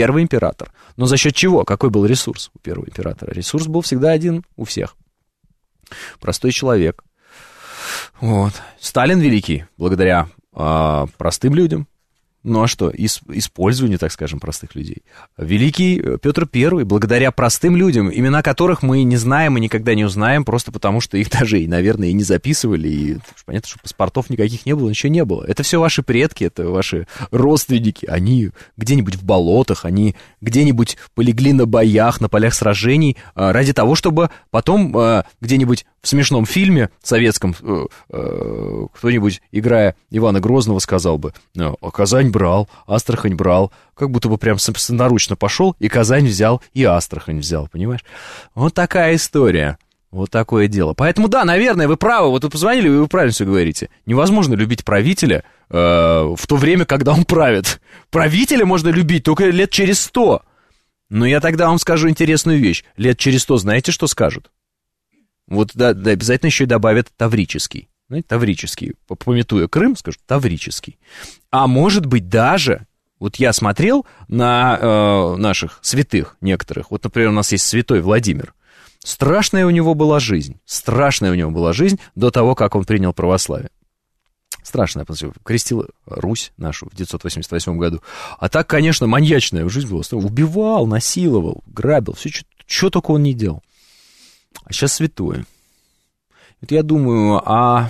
Но за счет чего? Какой был ресурс у первого императора? Ресурс был всегда один у всех. Простой человек. Вот. Сталин великий, благодаря простым людям. Ну а что, использованию, так скажем, простых людей. Великий Петр Первый, благодаря простым людям, имена которых мы не знаем и никогда не узнаем, просто потому что их даже, наверное, и не записывали, и понятно, что паспортов никаких не было, ничего не было. Это все ваши предки, это ваши родственники, они где-нибудь в болотах, они где-нибудь полегли на боях, на полях сражений, ради того, чтобы потом где-нибудь в смешном фильме советском кто-нибудь, играя Ивана Грозного, сказал бы, Казань брал, Астрахань брал, как будто бы прям собственноручно пошел, и Казань взял, и Астрахань взял, понимаешь? Вот такая история, вот такое дело. Поэтому, да, наверное, вы правы, вот вы позвонили, вы правильно все говорите. Невозможно любить правителя в то время, когда он правит. Правителя можно любить только лет через 100. Но я тогда вам скажу интересную вещь. Лет через 100 знаете, что скажут? Вот да, обязательно еще и добавят таврический. Знаете, таврический. Пометуя Крым, скажут таврический. А может быть даже, вот я смотрел на наших святых некоторых. Вот, например, у нас есть святой Владимир. Страшная у него была жизнь. Страшная у него была жизнь до того, как он принял православие. Страшная, потому что крестил Русь нашу в 988 году. А так, конечно, маньячная жизнь была. Убивал, насиловал, грабил. Все, что только он не делал. А сейчас святой. Вот я думаю,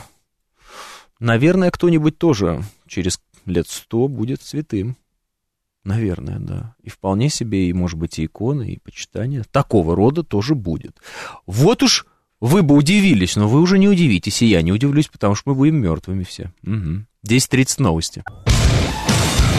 наверное, кто-нибудь тоже через лет 100 будет святым. Наверное, да. И вполне себе, и, может быть, и иконы, и почитание такого рода тоже будет. Вот уж вы бы удивились, но вы уже не удивитесь, и я не удивлюсь, потому что мы будем мертвыми все. 10:30 новости.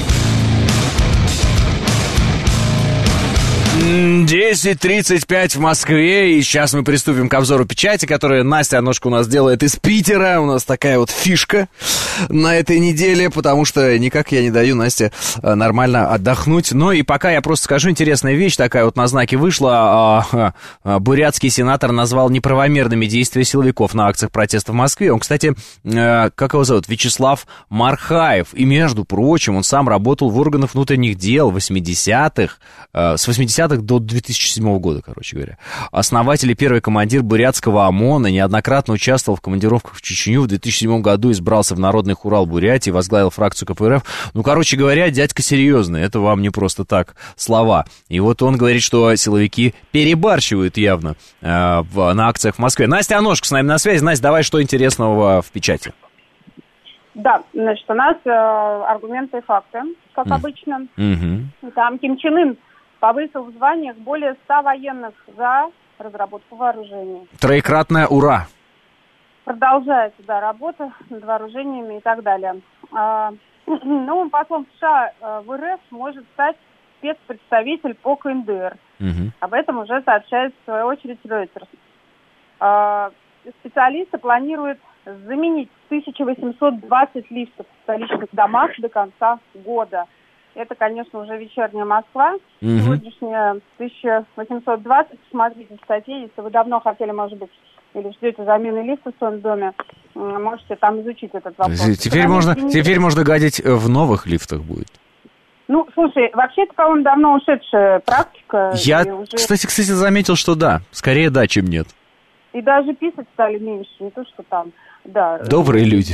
10:35 в Москве, и сейчас мы приступим к обзору печати, которую Настя Аношка у нас делает из Питера. У нас такая вот фишка на этой неделе, потому что никак я не даю Насте нормально отдохнуть. Ну и пока я просто скажу интересная вещь, такая вот на знаке вышла. Бурятский сенатор назвал неправомерными действия силовиков на акциях протеста в Москве. Он, кстати, как его зовут? Вячеслав Мархаев. И, между прочим, он сам работал в органах внутренних дел 80-х, с 80-х до 2007 года, короче говоря. Основатель и первый командир бурятского ОМОНа, неоднократно участвовал в командировках в Чечню. В 2007 году избрался в Народный хурал Бурятии, возглавил фракцию КПРФ. Ну, короче говоря, дядька серьезный. Это вам не просто так слова. И вот он говорит, что силовики перебарщивают явно на акциях в Москве. Настя Аношка с нами на связи. Настя, давай, что интересного в печати? Да, значит, у нас аргументы и факты, как обычно. Там Ким Чен Ын повысил в званиях более 100 военных за разработку вооружений. Троекратное ура! Продолжается, да, работа над вооружениями и так далее. Новым послом США в РФ может стать спецпредставитель по КНДР. Об этом уже сообщает в свою очередь Reuters. Специалисты планируют заменить 1820 лифтов в столичных домах до конца года. Это, конечно, уже вечерняя Москва. Сегодняшняя 1820. Посмотрите в статье, если вы давно хотели, может быть, или ждете замены лифта в своем доме, можете там изучить этот вопрос. Теперь можно гадить в новых лифтах будет. Ну, слушай, вообще это, по-моему, давно ушедшая практика. Я, кстати, заметил, что да. Скорее да, чем нет. И даже писать стали меньше, не то, что там, да. Добрые люди.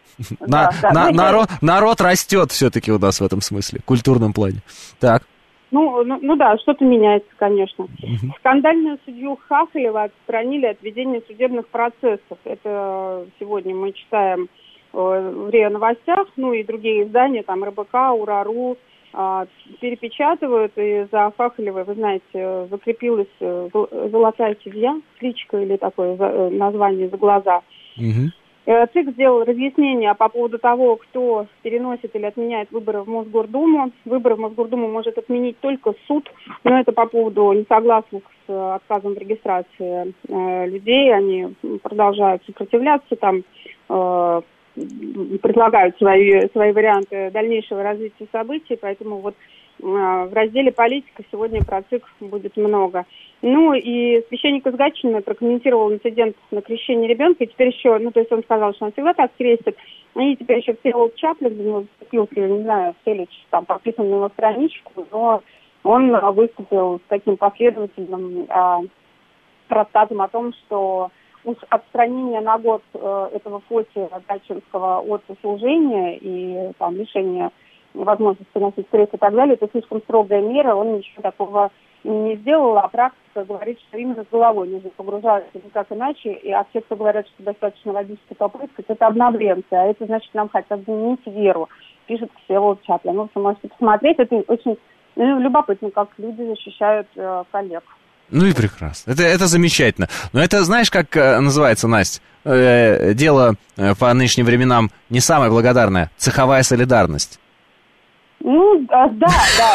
Народ растет все-таки у нас в этом смысле, в культурном плане. Так. Ну да, что-то меняется, конечно. Скандальную судью Хахалева отстранили от ведения судебных процессов. Это сегодня мы читаем в РИА Новостях, ну и другие издания, там РБК, Ура.ру, перепечатывают, и за Хахалевой, вы знаете, закрепилась золотая кизья, кличка или такое название за глаза. ЦИК сделал разъяснение по поводу того, кто переносит или отменяет выборы в Мосгордуму. Выборы в Мосгордуму может отменить только суд, но это по поводу несогласных с отказом в регистрации людей. Они продолжают сопротивляться, там предлагают свои варианты дальнейшего развития событий, поэтому вот в разделе «Политика» сегодня про ЦИК будет много. Ну и священник из Гатчины прокомментировал инцидент на крещении ребенка, и теперь еще, то есть он сказал, что он всегда так крестит, и теперь еще Всеволод Чаплин за него заступился, не знаю, Фелич там подписан на его страничку, но он выступил с таким последовательным трактатом о том, что отстранение на год этого Фоти Гатчинского от служения и там лишение возможности носить крест и так далее, это слишком строгая мера, он ничего такого не сделал, а практика говорит, что именно с головой нужно погружаться никак иначе, и те, кто говорят, что достаточно логически попрыскать, это обновленцы, а это значит, нам хотят заменить веру, пишет Всеволод Чаплин. В общем, можете посмотреть, это очень любопытно, как люди защищают коллег. Ну и прекрасно. Это замечательно. Но это, знаешь, как называется, Настя? Дело по нынешним временам не самое благодарное. Цеховая солидарность. Ну, да.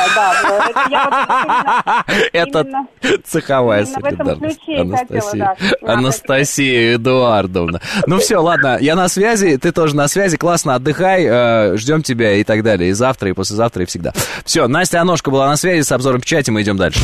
Это цеховая солидарность. Анастасия Эдуардовна. Ну все, ладно, я на связи, ты тоже на связи, классно, отдыхай, ждем тебя и так далее, и завтра, и послезавтра, и всегда. Все, Настя Аношка была на связи с обзором печати, мы идем дальше.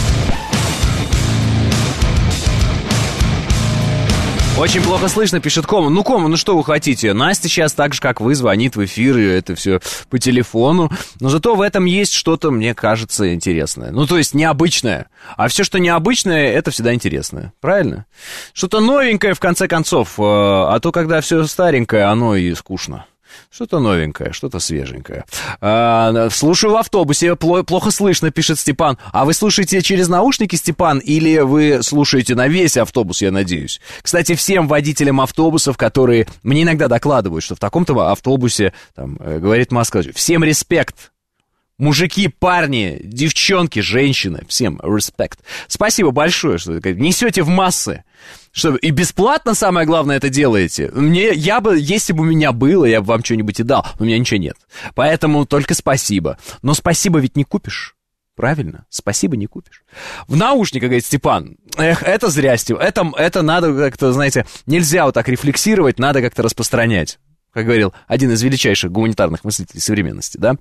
Очень плохо слышно, пишет Кома. Ну что вы хотите? Настя сейчас так же, как вы, звонит в эфир, и это все по телефону. Но зато в этом есть что-то, мне кажется, интересное. Ну, то есть необычное. А все, что необычное, это всегда интересное. Правильно? Что-то новенькое, в конце концов. А то, когда все старенькое, оно и скучно. Что-то новенькое, что-то свеженькое. Слушаю в автобусе, плохо слышно, пишет Степан. А вы слушаете через наушники, Степан, или вы слушаете на весь автобус, я надеюсь? Кстати, всем водителям автобусов, которые мне иногда докладывают, что в таком-то автобусе, там, говорит Москва, всем респект. Мужики, парни, девчонки, женщины, всем респект. Спасибо большое, что несете в массы. Что, и бесплатно, самое главное, это делаете. Если бы у меня было, я бы вам что-нибудь и дал. Но у меня ничего нет. Поэтому только спасибо. Но спасибо ведь не купишь. Правильно, спасибо не купишь. В наушниках, говорит Степан, это зря, это надо как-то, знаете, нельзя вот так рефлексировать, надо как-то распространять. Как говорил один из величайших гуманитарных мыслителей современности, да?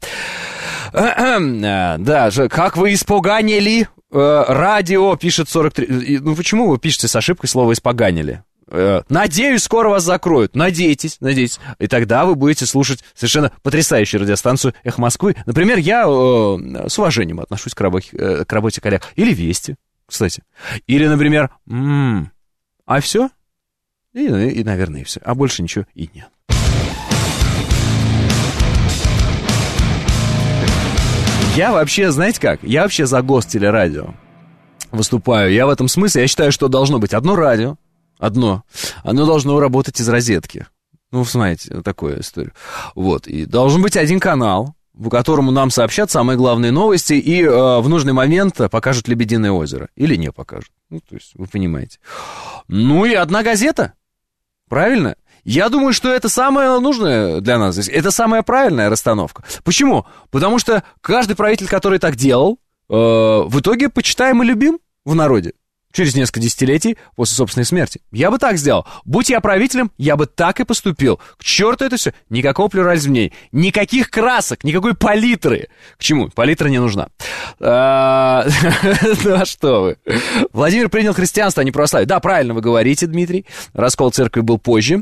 Да, как вы испоганили радио, пишет 43... Ну, почему вы пишете с ошибкой слово «испоганили»? Надеюсь, скоро вас закроют. Надейтесь. И тогда вы будете слушать совершенно потрясающую радиостанцию «Эхо Москвы». Например, я с уважением отношусь к работе коллег. Или «Вести», кстати. Или, например, а все? И, наверное, и все. А больше ничего и нет. Я вообще, знаете как? Я вообще за гостелерадио выступаю. Я в этом смысле, я считаю, что должно быть одно радио. Оно должно работать из розетки. Ну, знаете, такую историю. Вот, и должен быть один канал, по которому нам сообщат самые главные новости и в нужный момент покажут «Лебединое озеро». Или не покажут. Ну, то есть, вы понимаете. Ну, и одна газета. Правильно? Я думаю, что это самое нужное для нас здесь. Это самая правильная расстановка. Почему? Потому что каждый правитель, который так делал, в итоге почитаем и любим в народе. Через несколько десятилетий после собственной смерти. Я бы так сделал. Будь я правителем, я бы так и поступил. К черту это все. Никакого плюрализма в ней. Никаких красок, никакой палитры. К чему? Палитра не нужна. Ну а что вы? Владимир принял христианство, а не православие. Да, правильно вы говорите, Дмитрий. Раскол церкви был позже.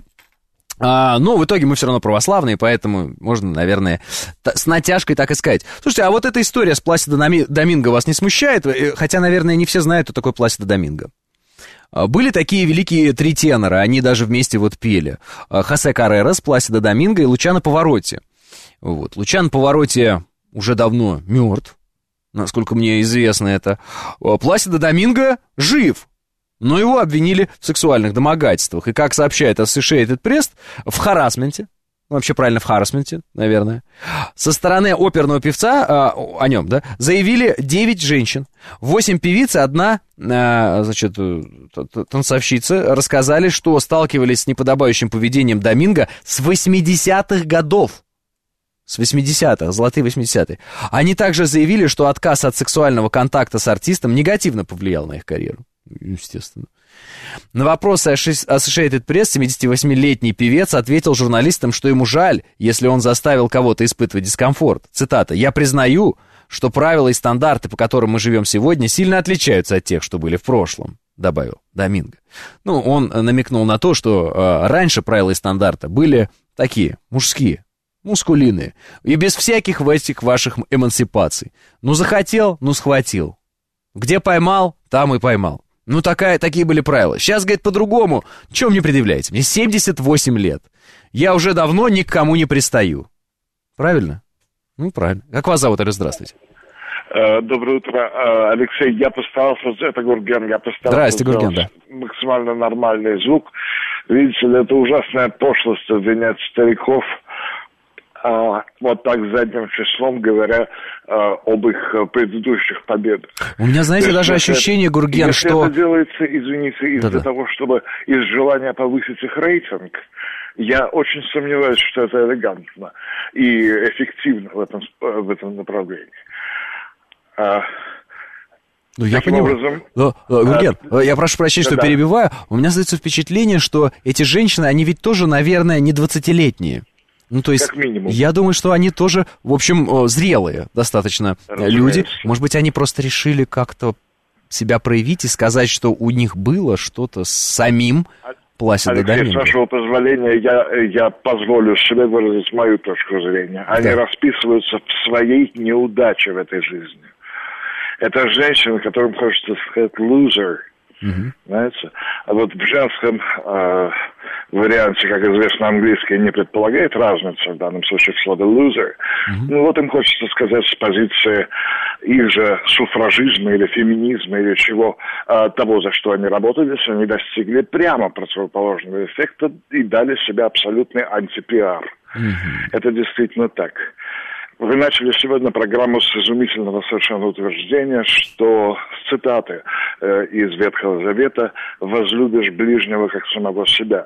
Но в итоге мы все равно православные, поэтому можно, наверное, с натяжкой так и сказать. Слушайте, а вот эта история с Пласидо Доминго вас не смущает? Хотя, наверное, не все знают, кто такой Пласидо Доминго. Были такие великие три тенора, они даже вместе вот пели. Хосе Каррерас, Пласидо Доминго и Лучано Паваротти. Вот. Лучано Паваротти уже давно мертв, насколько мне известно это. Пласидо Доминго жив. Но его обвинили в сексуальных домогательствах. И, как сообщает Associated Press, в харассменте, вообще правильно, в харассменте, наверное, со стороны оперного певца, о нем, да, заявили 9 женщин, 8 певиц и 1, значит, танцовщица, рассказали, что сталкивались с неподобающим поведением Доминго с 80-х годов. С 80-х, золотые 80-е. Они также заявили, что отказ от сексуального контакта с артистом негативно повлиял на их карьеру. Естественно. На вопросы Associated Press 78-летний певец ответил журналистам, что ему жаль, если он заставил кого-то испытывать дискомфорт. Цитата: «Я признаю, что правила и стандарты, по которым мы живем сегодня, сильно отличаются от тех, что были в прошлом», добавил Доминго. Ну, он намекнул на то, что раньше правила и стандарты были такие, мужские, мускулинные, и без всяких этих ваших эмансипаций. Ну, захотел, ну, схватил. Где поймал, там и поймал. Ну, такие были правила. Сейчас, говорит, по-другому. Чего мне предъявляете? Мне 78 лет. Я уже давно ни к кому не пристаю. Правильно? Ну, правильно. Как вас зовут, здравствуйте? Доброе утро, Алексей. Я постарался, это Гурген, Здрасте, Гурген, да. Максимально нормальный звук. Видите ли, это ужасная пошлость обвинять стариков вот так задним числом, говоря об их предыдущих победах. У меня, знаете, даже ощущение, Гурген, что... это делается, извините, из-за того, чтобы из желания повысить их рейтинг, я очень сомневаюсь, что это элегантно и эффективно в этом направлении. Ну, я понимаю. Гурген, я прошу прощения, что перебиваю. У меня создается впечатление, что эти женщины, они ведь тоже, наверное, не 20-летние. Ну, то есть, я думаю, что они тоже, в общем, зрелые достаточно люди. Может быть, они просто решили как-то себя проявить и сказать, что у них было что-то с самим Пласидо Доминго. Алексей, с вашего позволения, я позволю себе выразить мою точку зрения. Они расписываются в своей неудаче в этой жизни. Это женщина, которым хочется сказать «loser». Знаете? А вот в женском варианте, как известно, английский не предполагает разницы, в данном случае в слове loser. Ну вот им хочется сказать с позиции их же суфражизма или феминизма или чего, того, за что они работали, они достигли прямо противоположного эффекта и дали себе абсолютный антипиар. Это действительно так. Вы начали сегодня программу с изумительного совершенно утверждения, что, цитаты из Ветхого Завета, «возлюбишь ближнего, как самого себя».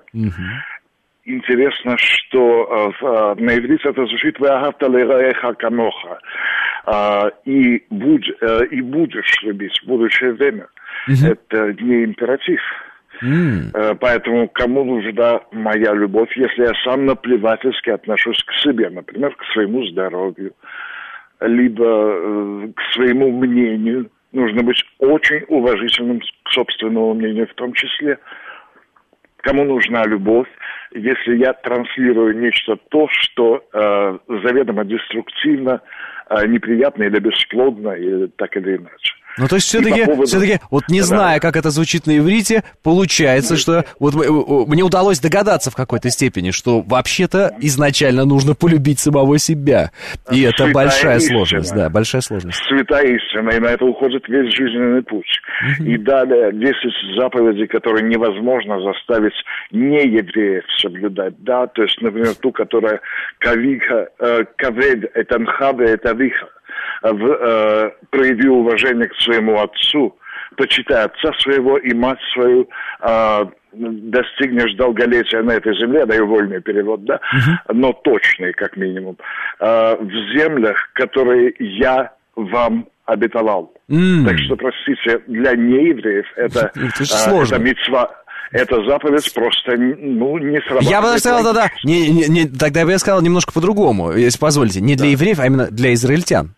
Интересно, что на иврите это звучит «веахавта лераэха камоха». и будешь любить в будущее время. Это не императив. Поэтому кому нужна моя любовь, если я сам наплевательски отношусь к себе, например, к своему здоровью, либо к своему мнению. Нужно быть очень уважительным к собственному мнению в том числе. Кому нужна любовь, если я транслирую нечто то, что заведомо деструктивно, неприятно или бесплодно, или так или иначе. Ну, то есть, все-таки, вот не зная, как это звучит на иврите, получается, что вот мне удалось догадаться в какой-то степени, что вообще-то изначально нужно полюбить самого себя. И это большая сложность, да, большая сложность. Святая истина, и на это уходит весь жизненный путь. И далее 10 заповедей, которые невозможно заставить неевреев соблюдать, да, то есть, например, ту, которая кавиха, кавед, этанхабе, этавиха. Прояви уважение к своему отцу, почитай отца своего и мать свою, достигнешь долголетия на этой земле, даю вольный перевод, да, но точный, как минимум, в землях, которые я вам обетовал. Так что, простите, для неевреев это мицва. Эта заповедь просто, не срабатывает. Я бы сказал, тогда бы я сказал немножко по-другому, если позволите. Не для евреев, а именно для израильтян.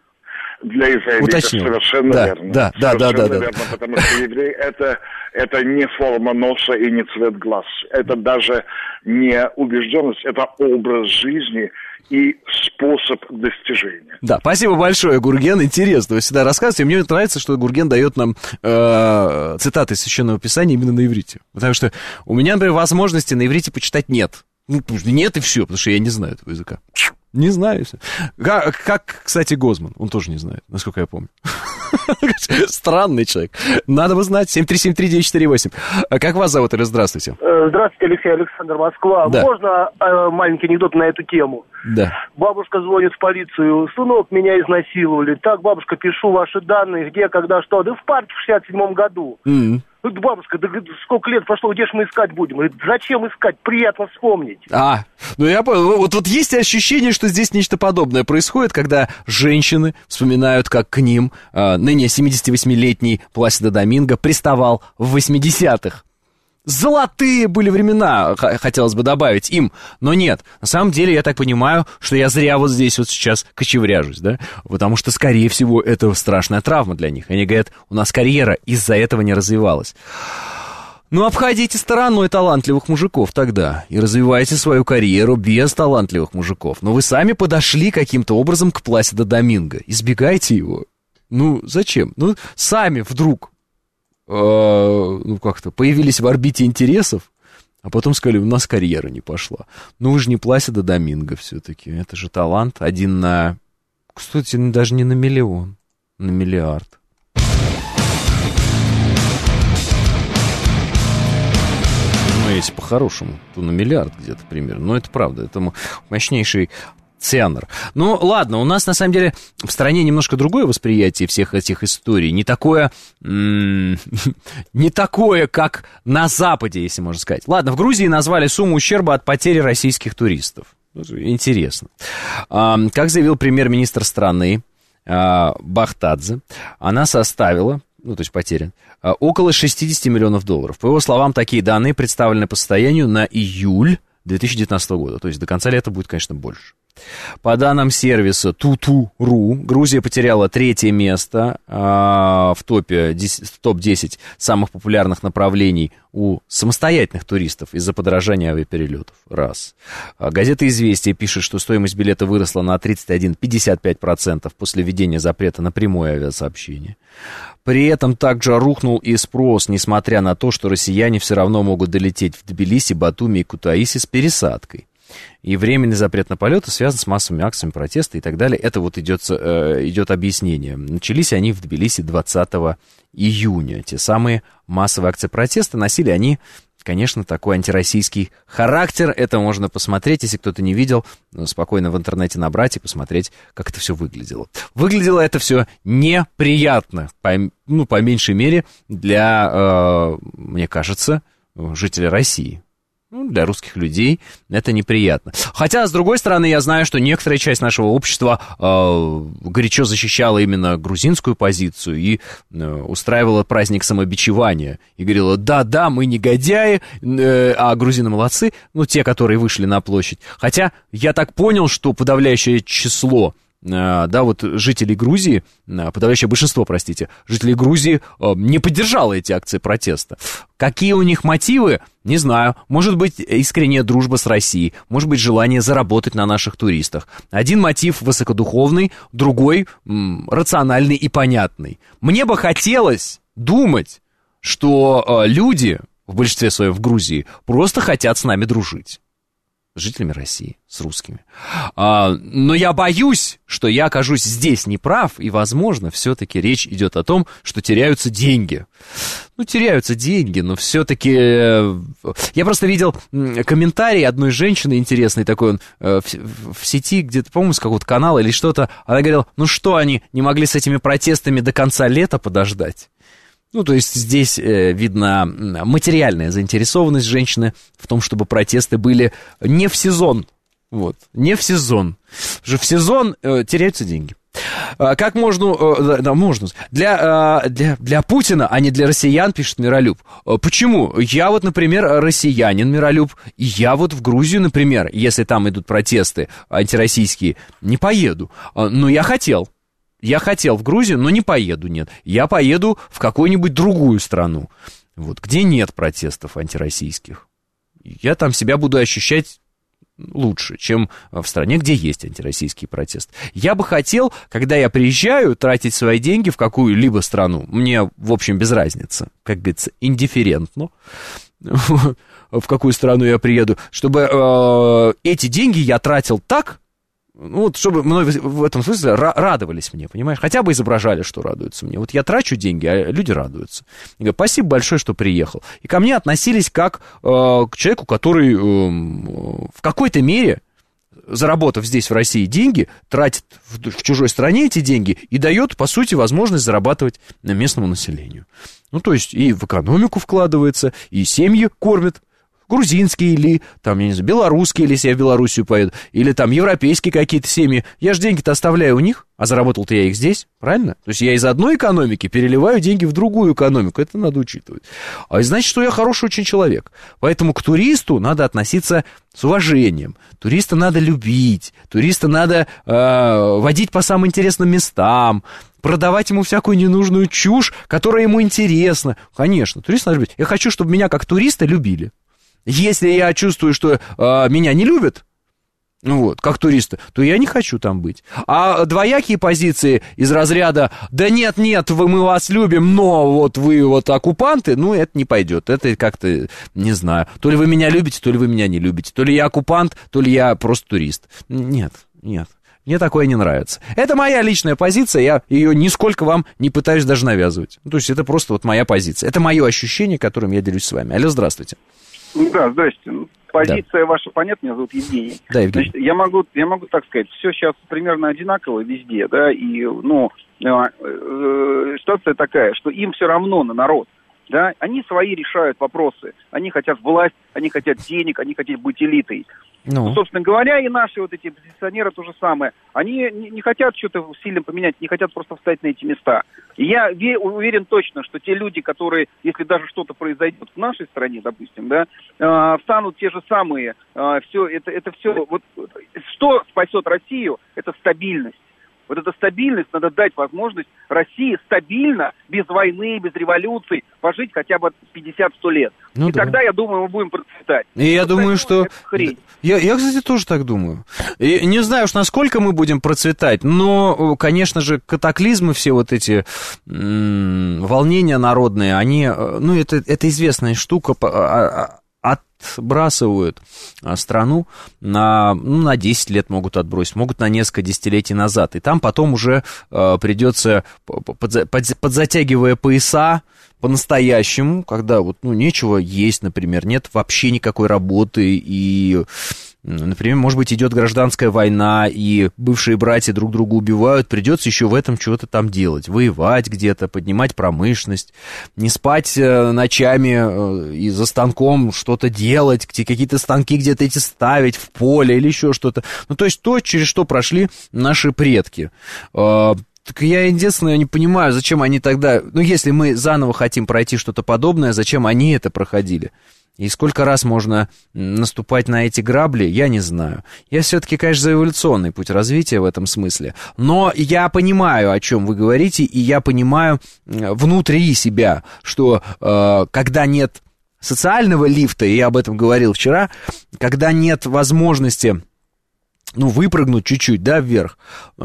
Для израильтян совершенно верно. Да. Верно, потому что еврей это не форма носа и не цвет глаз. Это даже не убежденность, это образ жизни и способ достижения. Да, спасибо большое, Гурген. Интересно, вы всегда рассказываете. Мне нравится, что Гурген дает нам цитаты из Священного Писания именно на иврите. Потому что у меня, например, возможности на иврите почитать нет. Нет и все, потому что я не знаю этого языка. Не знаю. Как, кстати, Гозман. Он тоже не знает, насколько я помню. Странный человек. Надо бы знать. 7373948. Как вас зовут, или здравствуйте? Здравствуйте, Алексей, Александр, Москва. Да. Можно маленький анекдот на эту тему? Да. Бабушка звонит в полицию. Сынок, меня изнасиловали. Так, бабушка, пишу ваши данные, где, когда, что. Да в парке в 67-м году. Бабушка, да сколько лет прошло, где же мы искать будем? Говорит, зачем искать? Приятно вспомнить. Ну я понял. Вот есть ощущение, что здесь нечто подобное происходит, когда женщины вспоминают, как к ним ныне 78-летний Пласидо Доминго приставал в 80-х. Золотые были времена, хотелось бы добавить им, но нет. На самом деле, я так понимаю, что я зря вот здесь вот сейчас кочевряжусь, да? Потому что, скорее всего, это страшная травма для них. Они говорят, у нас карьера из-за этого не развивалась. Ну, обходите стороной талантливых мужиков тогда и развивайте свою карьеру без талантливых мужиков. Но вы сами подошли каким-то образом к Пласидо Доминго. Избегайте его. Ну, зачем? Ну, сами вдруг... как-то появились в орбите интересов, а потом сказали, у нас карьера не пошла. Ну, вы же не Пласидо Доминго все-таки. Это же талант. Один на... Кстати, даже не на миллион, на миллиард. Ну, если по-хорошему, то на миллиард где-то примерно. Но это правда. Это мощнейший... Тенор. Ну, ладно, у нас, на самом деле, в стране немножко другое восприятие всех этих историй. Не такое, как на Западе, если можно сказать. Ладно, в Грузии назвали сумму ущерба от потери российских туристов. Интересно. Как заявил премьер-министр страны Бахтадзе, она составила, то есть потеря, около 60 миллионов долларов. По его словам, такие данные представлены по состоянию на июль 2019 года. То есть до конца лета будет, конечно, больше. По данным сервиса Туту.ру, Грузия потеряла 3-е место в топ-10 самых популярных направлений у самостоятельных туристов из-за подорожания авиаперелетов. Раз. Газета «Известия» пишет, что стоимость билета выросла на 31,55% после введения запрета на прямое авиасообщение. При этом также рухнул и спрос, несмотря на то, что россияне все равно могут долететь в Тбилиси, Батуми и Кутаиси с пересадкой. И временный запрет на полеты связан с массовыми акциями протеста и так далее. Это вот идет объяснение. Начались они в Тбилиси 20 июня. Те самые массовые акции протеста. Носили они, конечно, такой антироссийский характер. Это можно посмотреть, если кто-то не видел, спокойно в интернете набрать и посмотреть, как это все выглядело. Выглядело это все неприятно, по меньшей мере, для, мне кажется, жителей России. Ну, для русских людей это неприятно. Хотя, с другой стороны, я знаю, что некоторая часть нашего общества горячо защищала именно грузинскую позицию и устраивала праздник самобичевания. И говорила, да, мы негодяи, а грузины молодцы, ну, те, которые вышли на площадь. Хотя я так понял, что подавляющее число, да, вот жителей Грузии, подавляющее большинство, жителей Грузии не поддержало эти акции протеста. Какие у них мотивы, не знаю. Может быть, искренняя дружба с Россией, может быть, желание заработать на наших туристах. Один мотив высокодуховный, другой рациональный и понятный. Мне бы хотелось думать, что люди, в большинстве своем в Грузии, просто хотят с нами дружить. С жителями России, с русскими. Но я боюсь, что я окажусь здесь неправ, и, возможно, все-таки речь идет о том, что теряются деньги. Ну, теряются деньги, но все-таки... Я просто видел комментарий одной женщины интересный такой, он в сети, где-то, по-моему, с какого-то канала или что-то. Она говорила, ну что они не могли с этими протестами до конца лета подождать? Ну, то есть здесь видно материальная заинтересованность женщины в том, чтобы протесты были не в сезон. Вот, не в сезон. Потому что в сезон теряются деньги. Как можно... Да, можно. Для Путина, а не для россиян, пишет Миролюб. Почему? Я вот, например, россиянин, Миролюб, и я вот в Грузию, например, если там идут протесты антироссийские, не поеду. Но я хотел. Я хотел в Грузию, но не поеду, нет. Я поеду в какую-нибудь другую страну, вот, где нет протестов антироссийских. Я там себя буду ощущать лучше, чем в стране, где есть антироссийский протест. Я бы хотел, когда я приезжаю, тратить свои деньги в какую-либо страну. Мне, в общем, без разницы, как говорится, индифферентно, в какую страну я приеду, чтобы эти деньги я тратил так, ну, вот, чтобы мной в этом смысле радовались мне, понимаешь? Хотя бы изображали, что радуются мне. Вот я трачу деньги, а люди радуются. Я говорю, спасибо большое, что приехал. И ко мне относились как к человеку, который в какой-то мере, заработав здесь, в России, деньги, тратит в чужой стране эти деньги и дает, по сути, возможность зарабатывать местному населению. Ну, то есть и в экономику вкладывается, и семьи кормит. Грузинские или, там, я не знаю, белорусские, если я в Белоруссию поеду, или там европейские какие-то семьи. Я же деньги-то оставляю у них, а заработал-то я их здесь, правильно? То есть я из одной экономики переливаю деньги в другую экономику, это надо учитывать. А это значит, что я хороший очень человек. Поэтому к туристу надо относиться с уважением, туриста надо любить, туриста надо водить по самым интересным местам, продавать ему всякую ненужную чушь, которая ему интересна. Конечно, туриста надо любить. Я хочу, чтобы меня как туриста любили. Если я чувствую, что меня не любят, ну вот, как туриста, то я не хочу там быть. А двоякие позиции из разряда «да нет, мы вас любим, но вот вы вот оккупанты», ну, это не пойдет. Это как-то, не знаю, то ли вы меня любите, то ли вы меня не любите. То ли я оккупант, то ли я просто турист. Нет. Мне такое не нравится. Это моя личная позиция, я ее нисколько вам не пытаюсь даже навязывать. То есть это просто вот моя позиция. Это мое ощущение, которым я делюсь с вами. Алло, здравствуйте. Да, здрасте. Позиция ваша понятна, меня зовут Евгений. Да, Евгений. Значит, я могу так сказать, все сейчас примерно одинаково везде, да, и, ситуация такая, что им все равно на народ, да, они свои решают вопросы, они хотят власть, они хотят денег, они хотят быть элитой. Ну, собственно говоря, и наши вот эти оппозиционеры то же самое. Они не хотят что-то сильно поменять, не хотят просто встать на эти места. И я уверен точно, что те люди, которые, если даже что-то произойдет в нашей стране, допустим, да, встанут те же самые. Все это все. Вот что спасет Россию, это стабильность. Вот эта стабильность, надо дать возможность России стабильно, без войны, без революций, пожить хотя бы 50-100 лет. Ну, и да. Тогда, я думаю, мы будем процветать. И я думаю, что... Я, кстати, тоже так думаю. И не знаю уж, насколько мы будем процветать, но, конечно же, катаклизмы, все вот эти волнения народные, они... Ну, это известная штука... отбрасывают страну на 10 лет могут отбросить, могут на несколько десятилетий назад. И там потом уже придется, подзатягивая пояса по-настоящему, когда вот, нечего есть, например, нет вообще никакой работы, и Например, может быть, идет гражданская война, и бывшие братья друг друга убивают, придется еще в этом что-то там делать, воевать где-то, поднимать промышленность, не спать ночами и за станком что-то делать, какие-то станки где-то эти ставить в поле или еще что-то. Ну, то есть то, через что прошли наши предки. Так я единственное не понимаю, зачем они тогда... Ну, если мы заново хотим пройти что-то подобное, зачем они это проходили? И сколько раз можно наступать на эти грабли, я не знаю. Я все-таки, конечно, за эволюционный путь развития в этом смысле. Но я понимаю, о чем вы говорите, и я понимаю внутри себя, что когда нет социального лифта, и я об этом говорил вчера, когда нет возможности... выпрыгнуть чуть-чуть, да, вверх,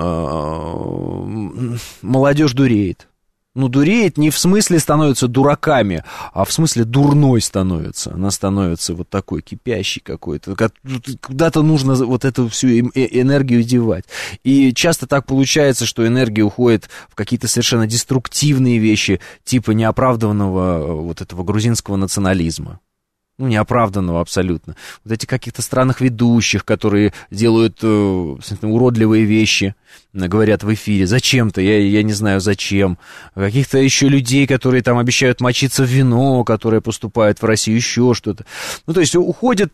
молодежь дуреет. Дуреет не в смысле становится дураками, а в смысле дурной становится. Она становится вот такой кипящей какой-то. Куда-то нужно вот эту всю энергию девать. И часто так получается, что энергия уходит в какие-то совершенно деструктивные вещи, типа неоправданного вот этого грузинского национализма. Неоправданного абсолютно. Вот эти каких-то странных ведущих, которые делают уродливые вещи, говорят в эфире, зачем-то, я не знаю зачем. Каких-то еще людей, которые там обещают мочиться в вино, которое поступает в Россию, еще что-то. То есть уходит...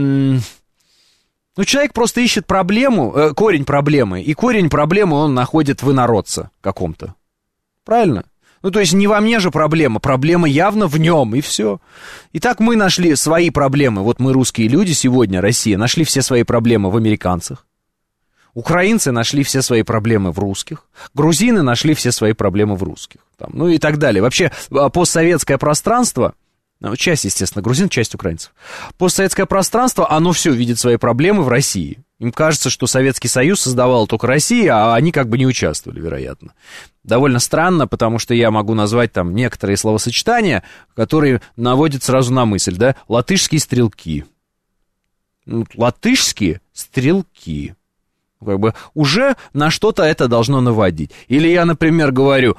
человек просто ищет проблему, корень проблемы, и корень проблемы он находит в инородце каком-то. Правильно? То есть не во мне же проблема явно в нем, и все. Итак, мы нашли свои проблемы, вот мы, русские люди сегодня, Россия, нашли все свои проблемы в американцах, украинцы нашли все свои проблемы в русских, грузины нашли все свои проблемы в русских, и так далее. Вообще, постсоветское пространство, часть, естественно, грузин, часть украинцев, постсоветское пространство, оно все видит свои проблемы в России. Им кажется, что Советский Союз создавал только Россия, а они как бы не участвовали, вероятно. Довольно странно, потому что я могу назвать там некоторые словосочетания, которые наводят сразу на мысль, да? Латышские стрелки. Латышские стрелки. Уже на что-то это должно наводить. Или я, например, говорю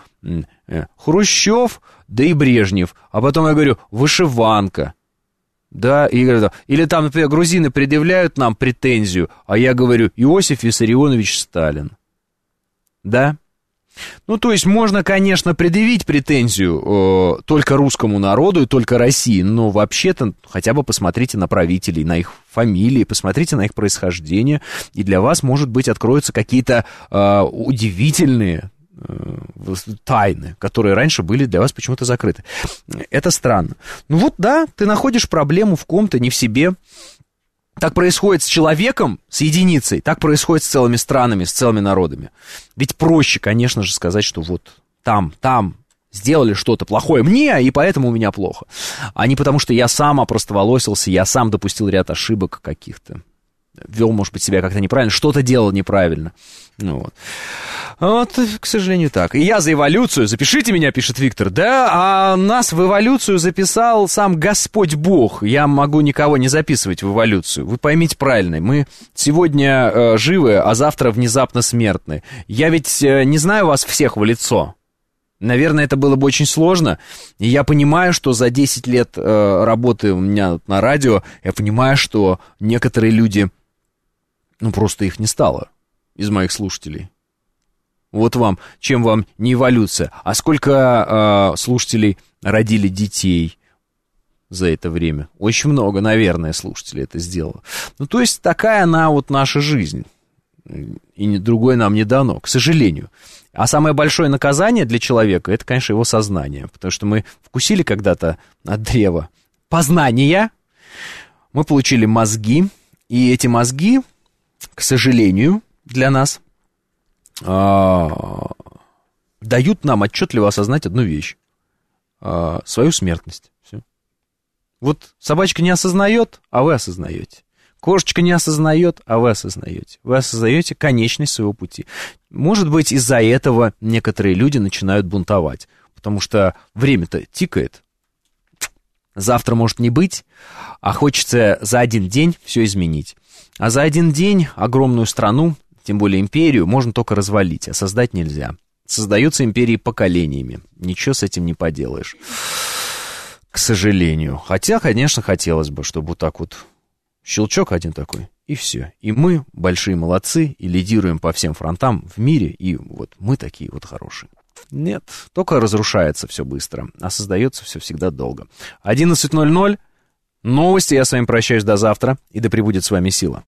Хрущев, да и Брежнев, а потом я говорю вышиванка. Да, или там, например, грузины предъявляют нам претензию, а я говорю Иосиф Виссарионович Сталин. Да? То есть можно, конечно, предъявить претензию только русскому народу и только России, но вообще-то хотя бы посмотрите на правителей, на их фамилии, посмотрите на их происхождение, и для вас, может быть, откроются какие-то удивительные тайны, которые раньше были для вас почему-то закрыты. Это странно. Да, ты находишь проблему в ком-то, не в себе. Так происходит с человеком, с единицей, так происходит с целыми странами, с целыми народами. Ведь проще, конечно же, сказать, что вот там сделали что-то плохое мне, и поэтому у меня плохо. А не потому, что я сам опростоволосился, я сам допустил ряд ошибок каких-то. Вел, может быть, себя как-то неправильно, что-то делал неправильно. Вот, к сожалению, так. И я за эволюцию, запишите меня, пишет Виктор, да, а нас в эволюцию записал сам Господь Бог. Я могу никого не записывать в эволюцию. Вы поймите правильно, мы сегодня живы, а завтра внезапно смертны. Я ведь не знаю вас всех в лицо. Наверное, это было бы очень сложно. И я понимаю, что за 10 лет работы у меня на радио, я понимаю, что некоторые люди, просто их не стало из моих слушателей. Вот вам, чем вам не эволюция. А сколько слушателей родили детей за это время? Очень много, наверное, слушателей это сделало. То есть такая она вот наша жизнь. И другое нам не дано, к сожалению. А самое большое наказание для человека, это, конечно, его сознание. Потому что мы вкусили когда-то от древа познания, мы получили мозги, и эти мозги, к сожалению, для нас, дают нам отчетливо осознать одну вещь. Свою смертность. Все. Вот собачка не осознает, а вы осознаете. Кошечка не осознает, а вы осознаете. Вы осознаете конечность своего пути. Может быть, из-за этого некоторые люди начинают бунтовать. Потому что время-то тикает. Завтра может не быть, а хочется за один день все изменить. А за один день огромную страну, тем более империю, можно только развалить, а создать нельзя. Создаются империи поколениями. Ничего с этим не поделаешь. К сожалению. Хотя, конечно, хотелось бы, чтобы вот так вот щелчок один такой, И все. И мы большие молодцы, и лидируем по всем фронтам в мире, и вот мы такие вот хорошие. Нет, только разрушается все быстро, а создается все всегда долго. 11:00. Новости. Я с вами прощаюсь до завтра, и да пребудет с вами сила.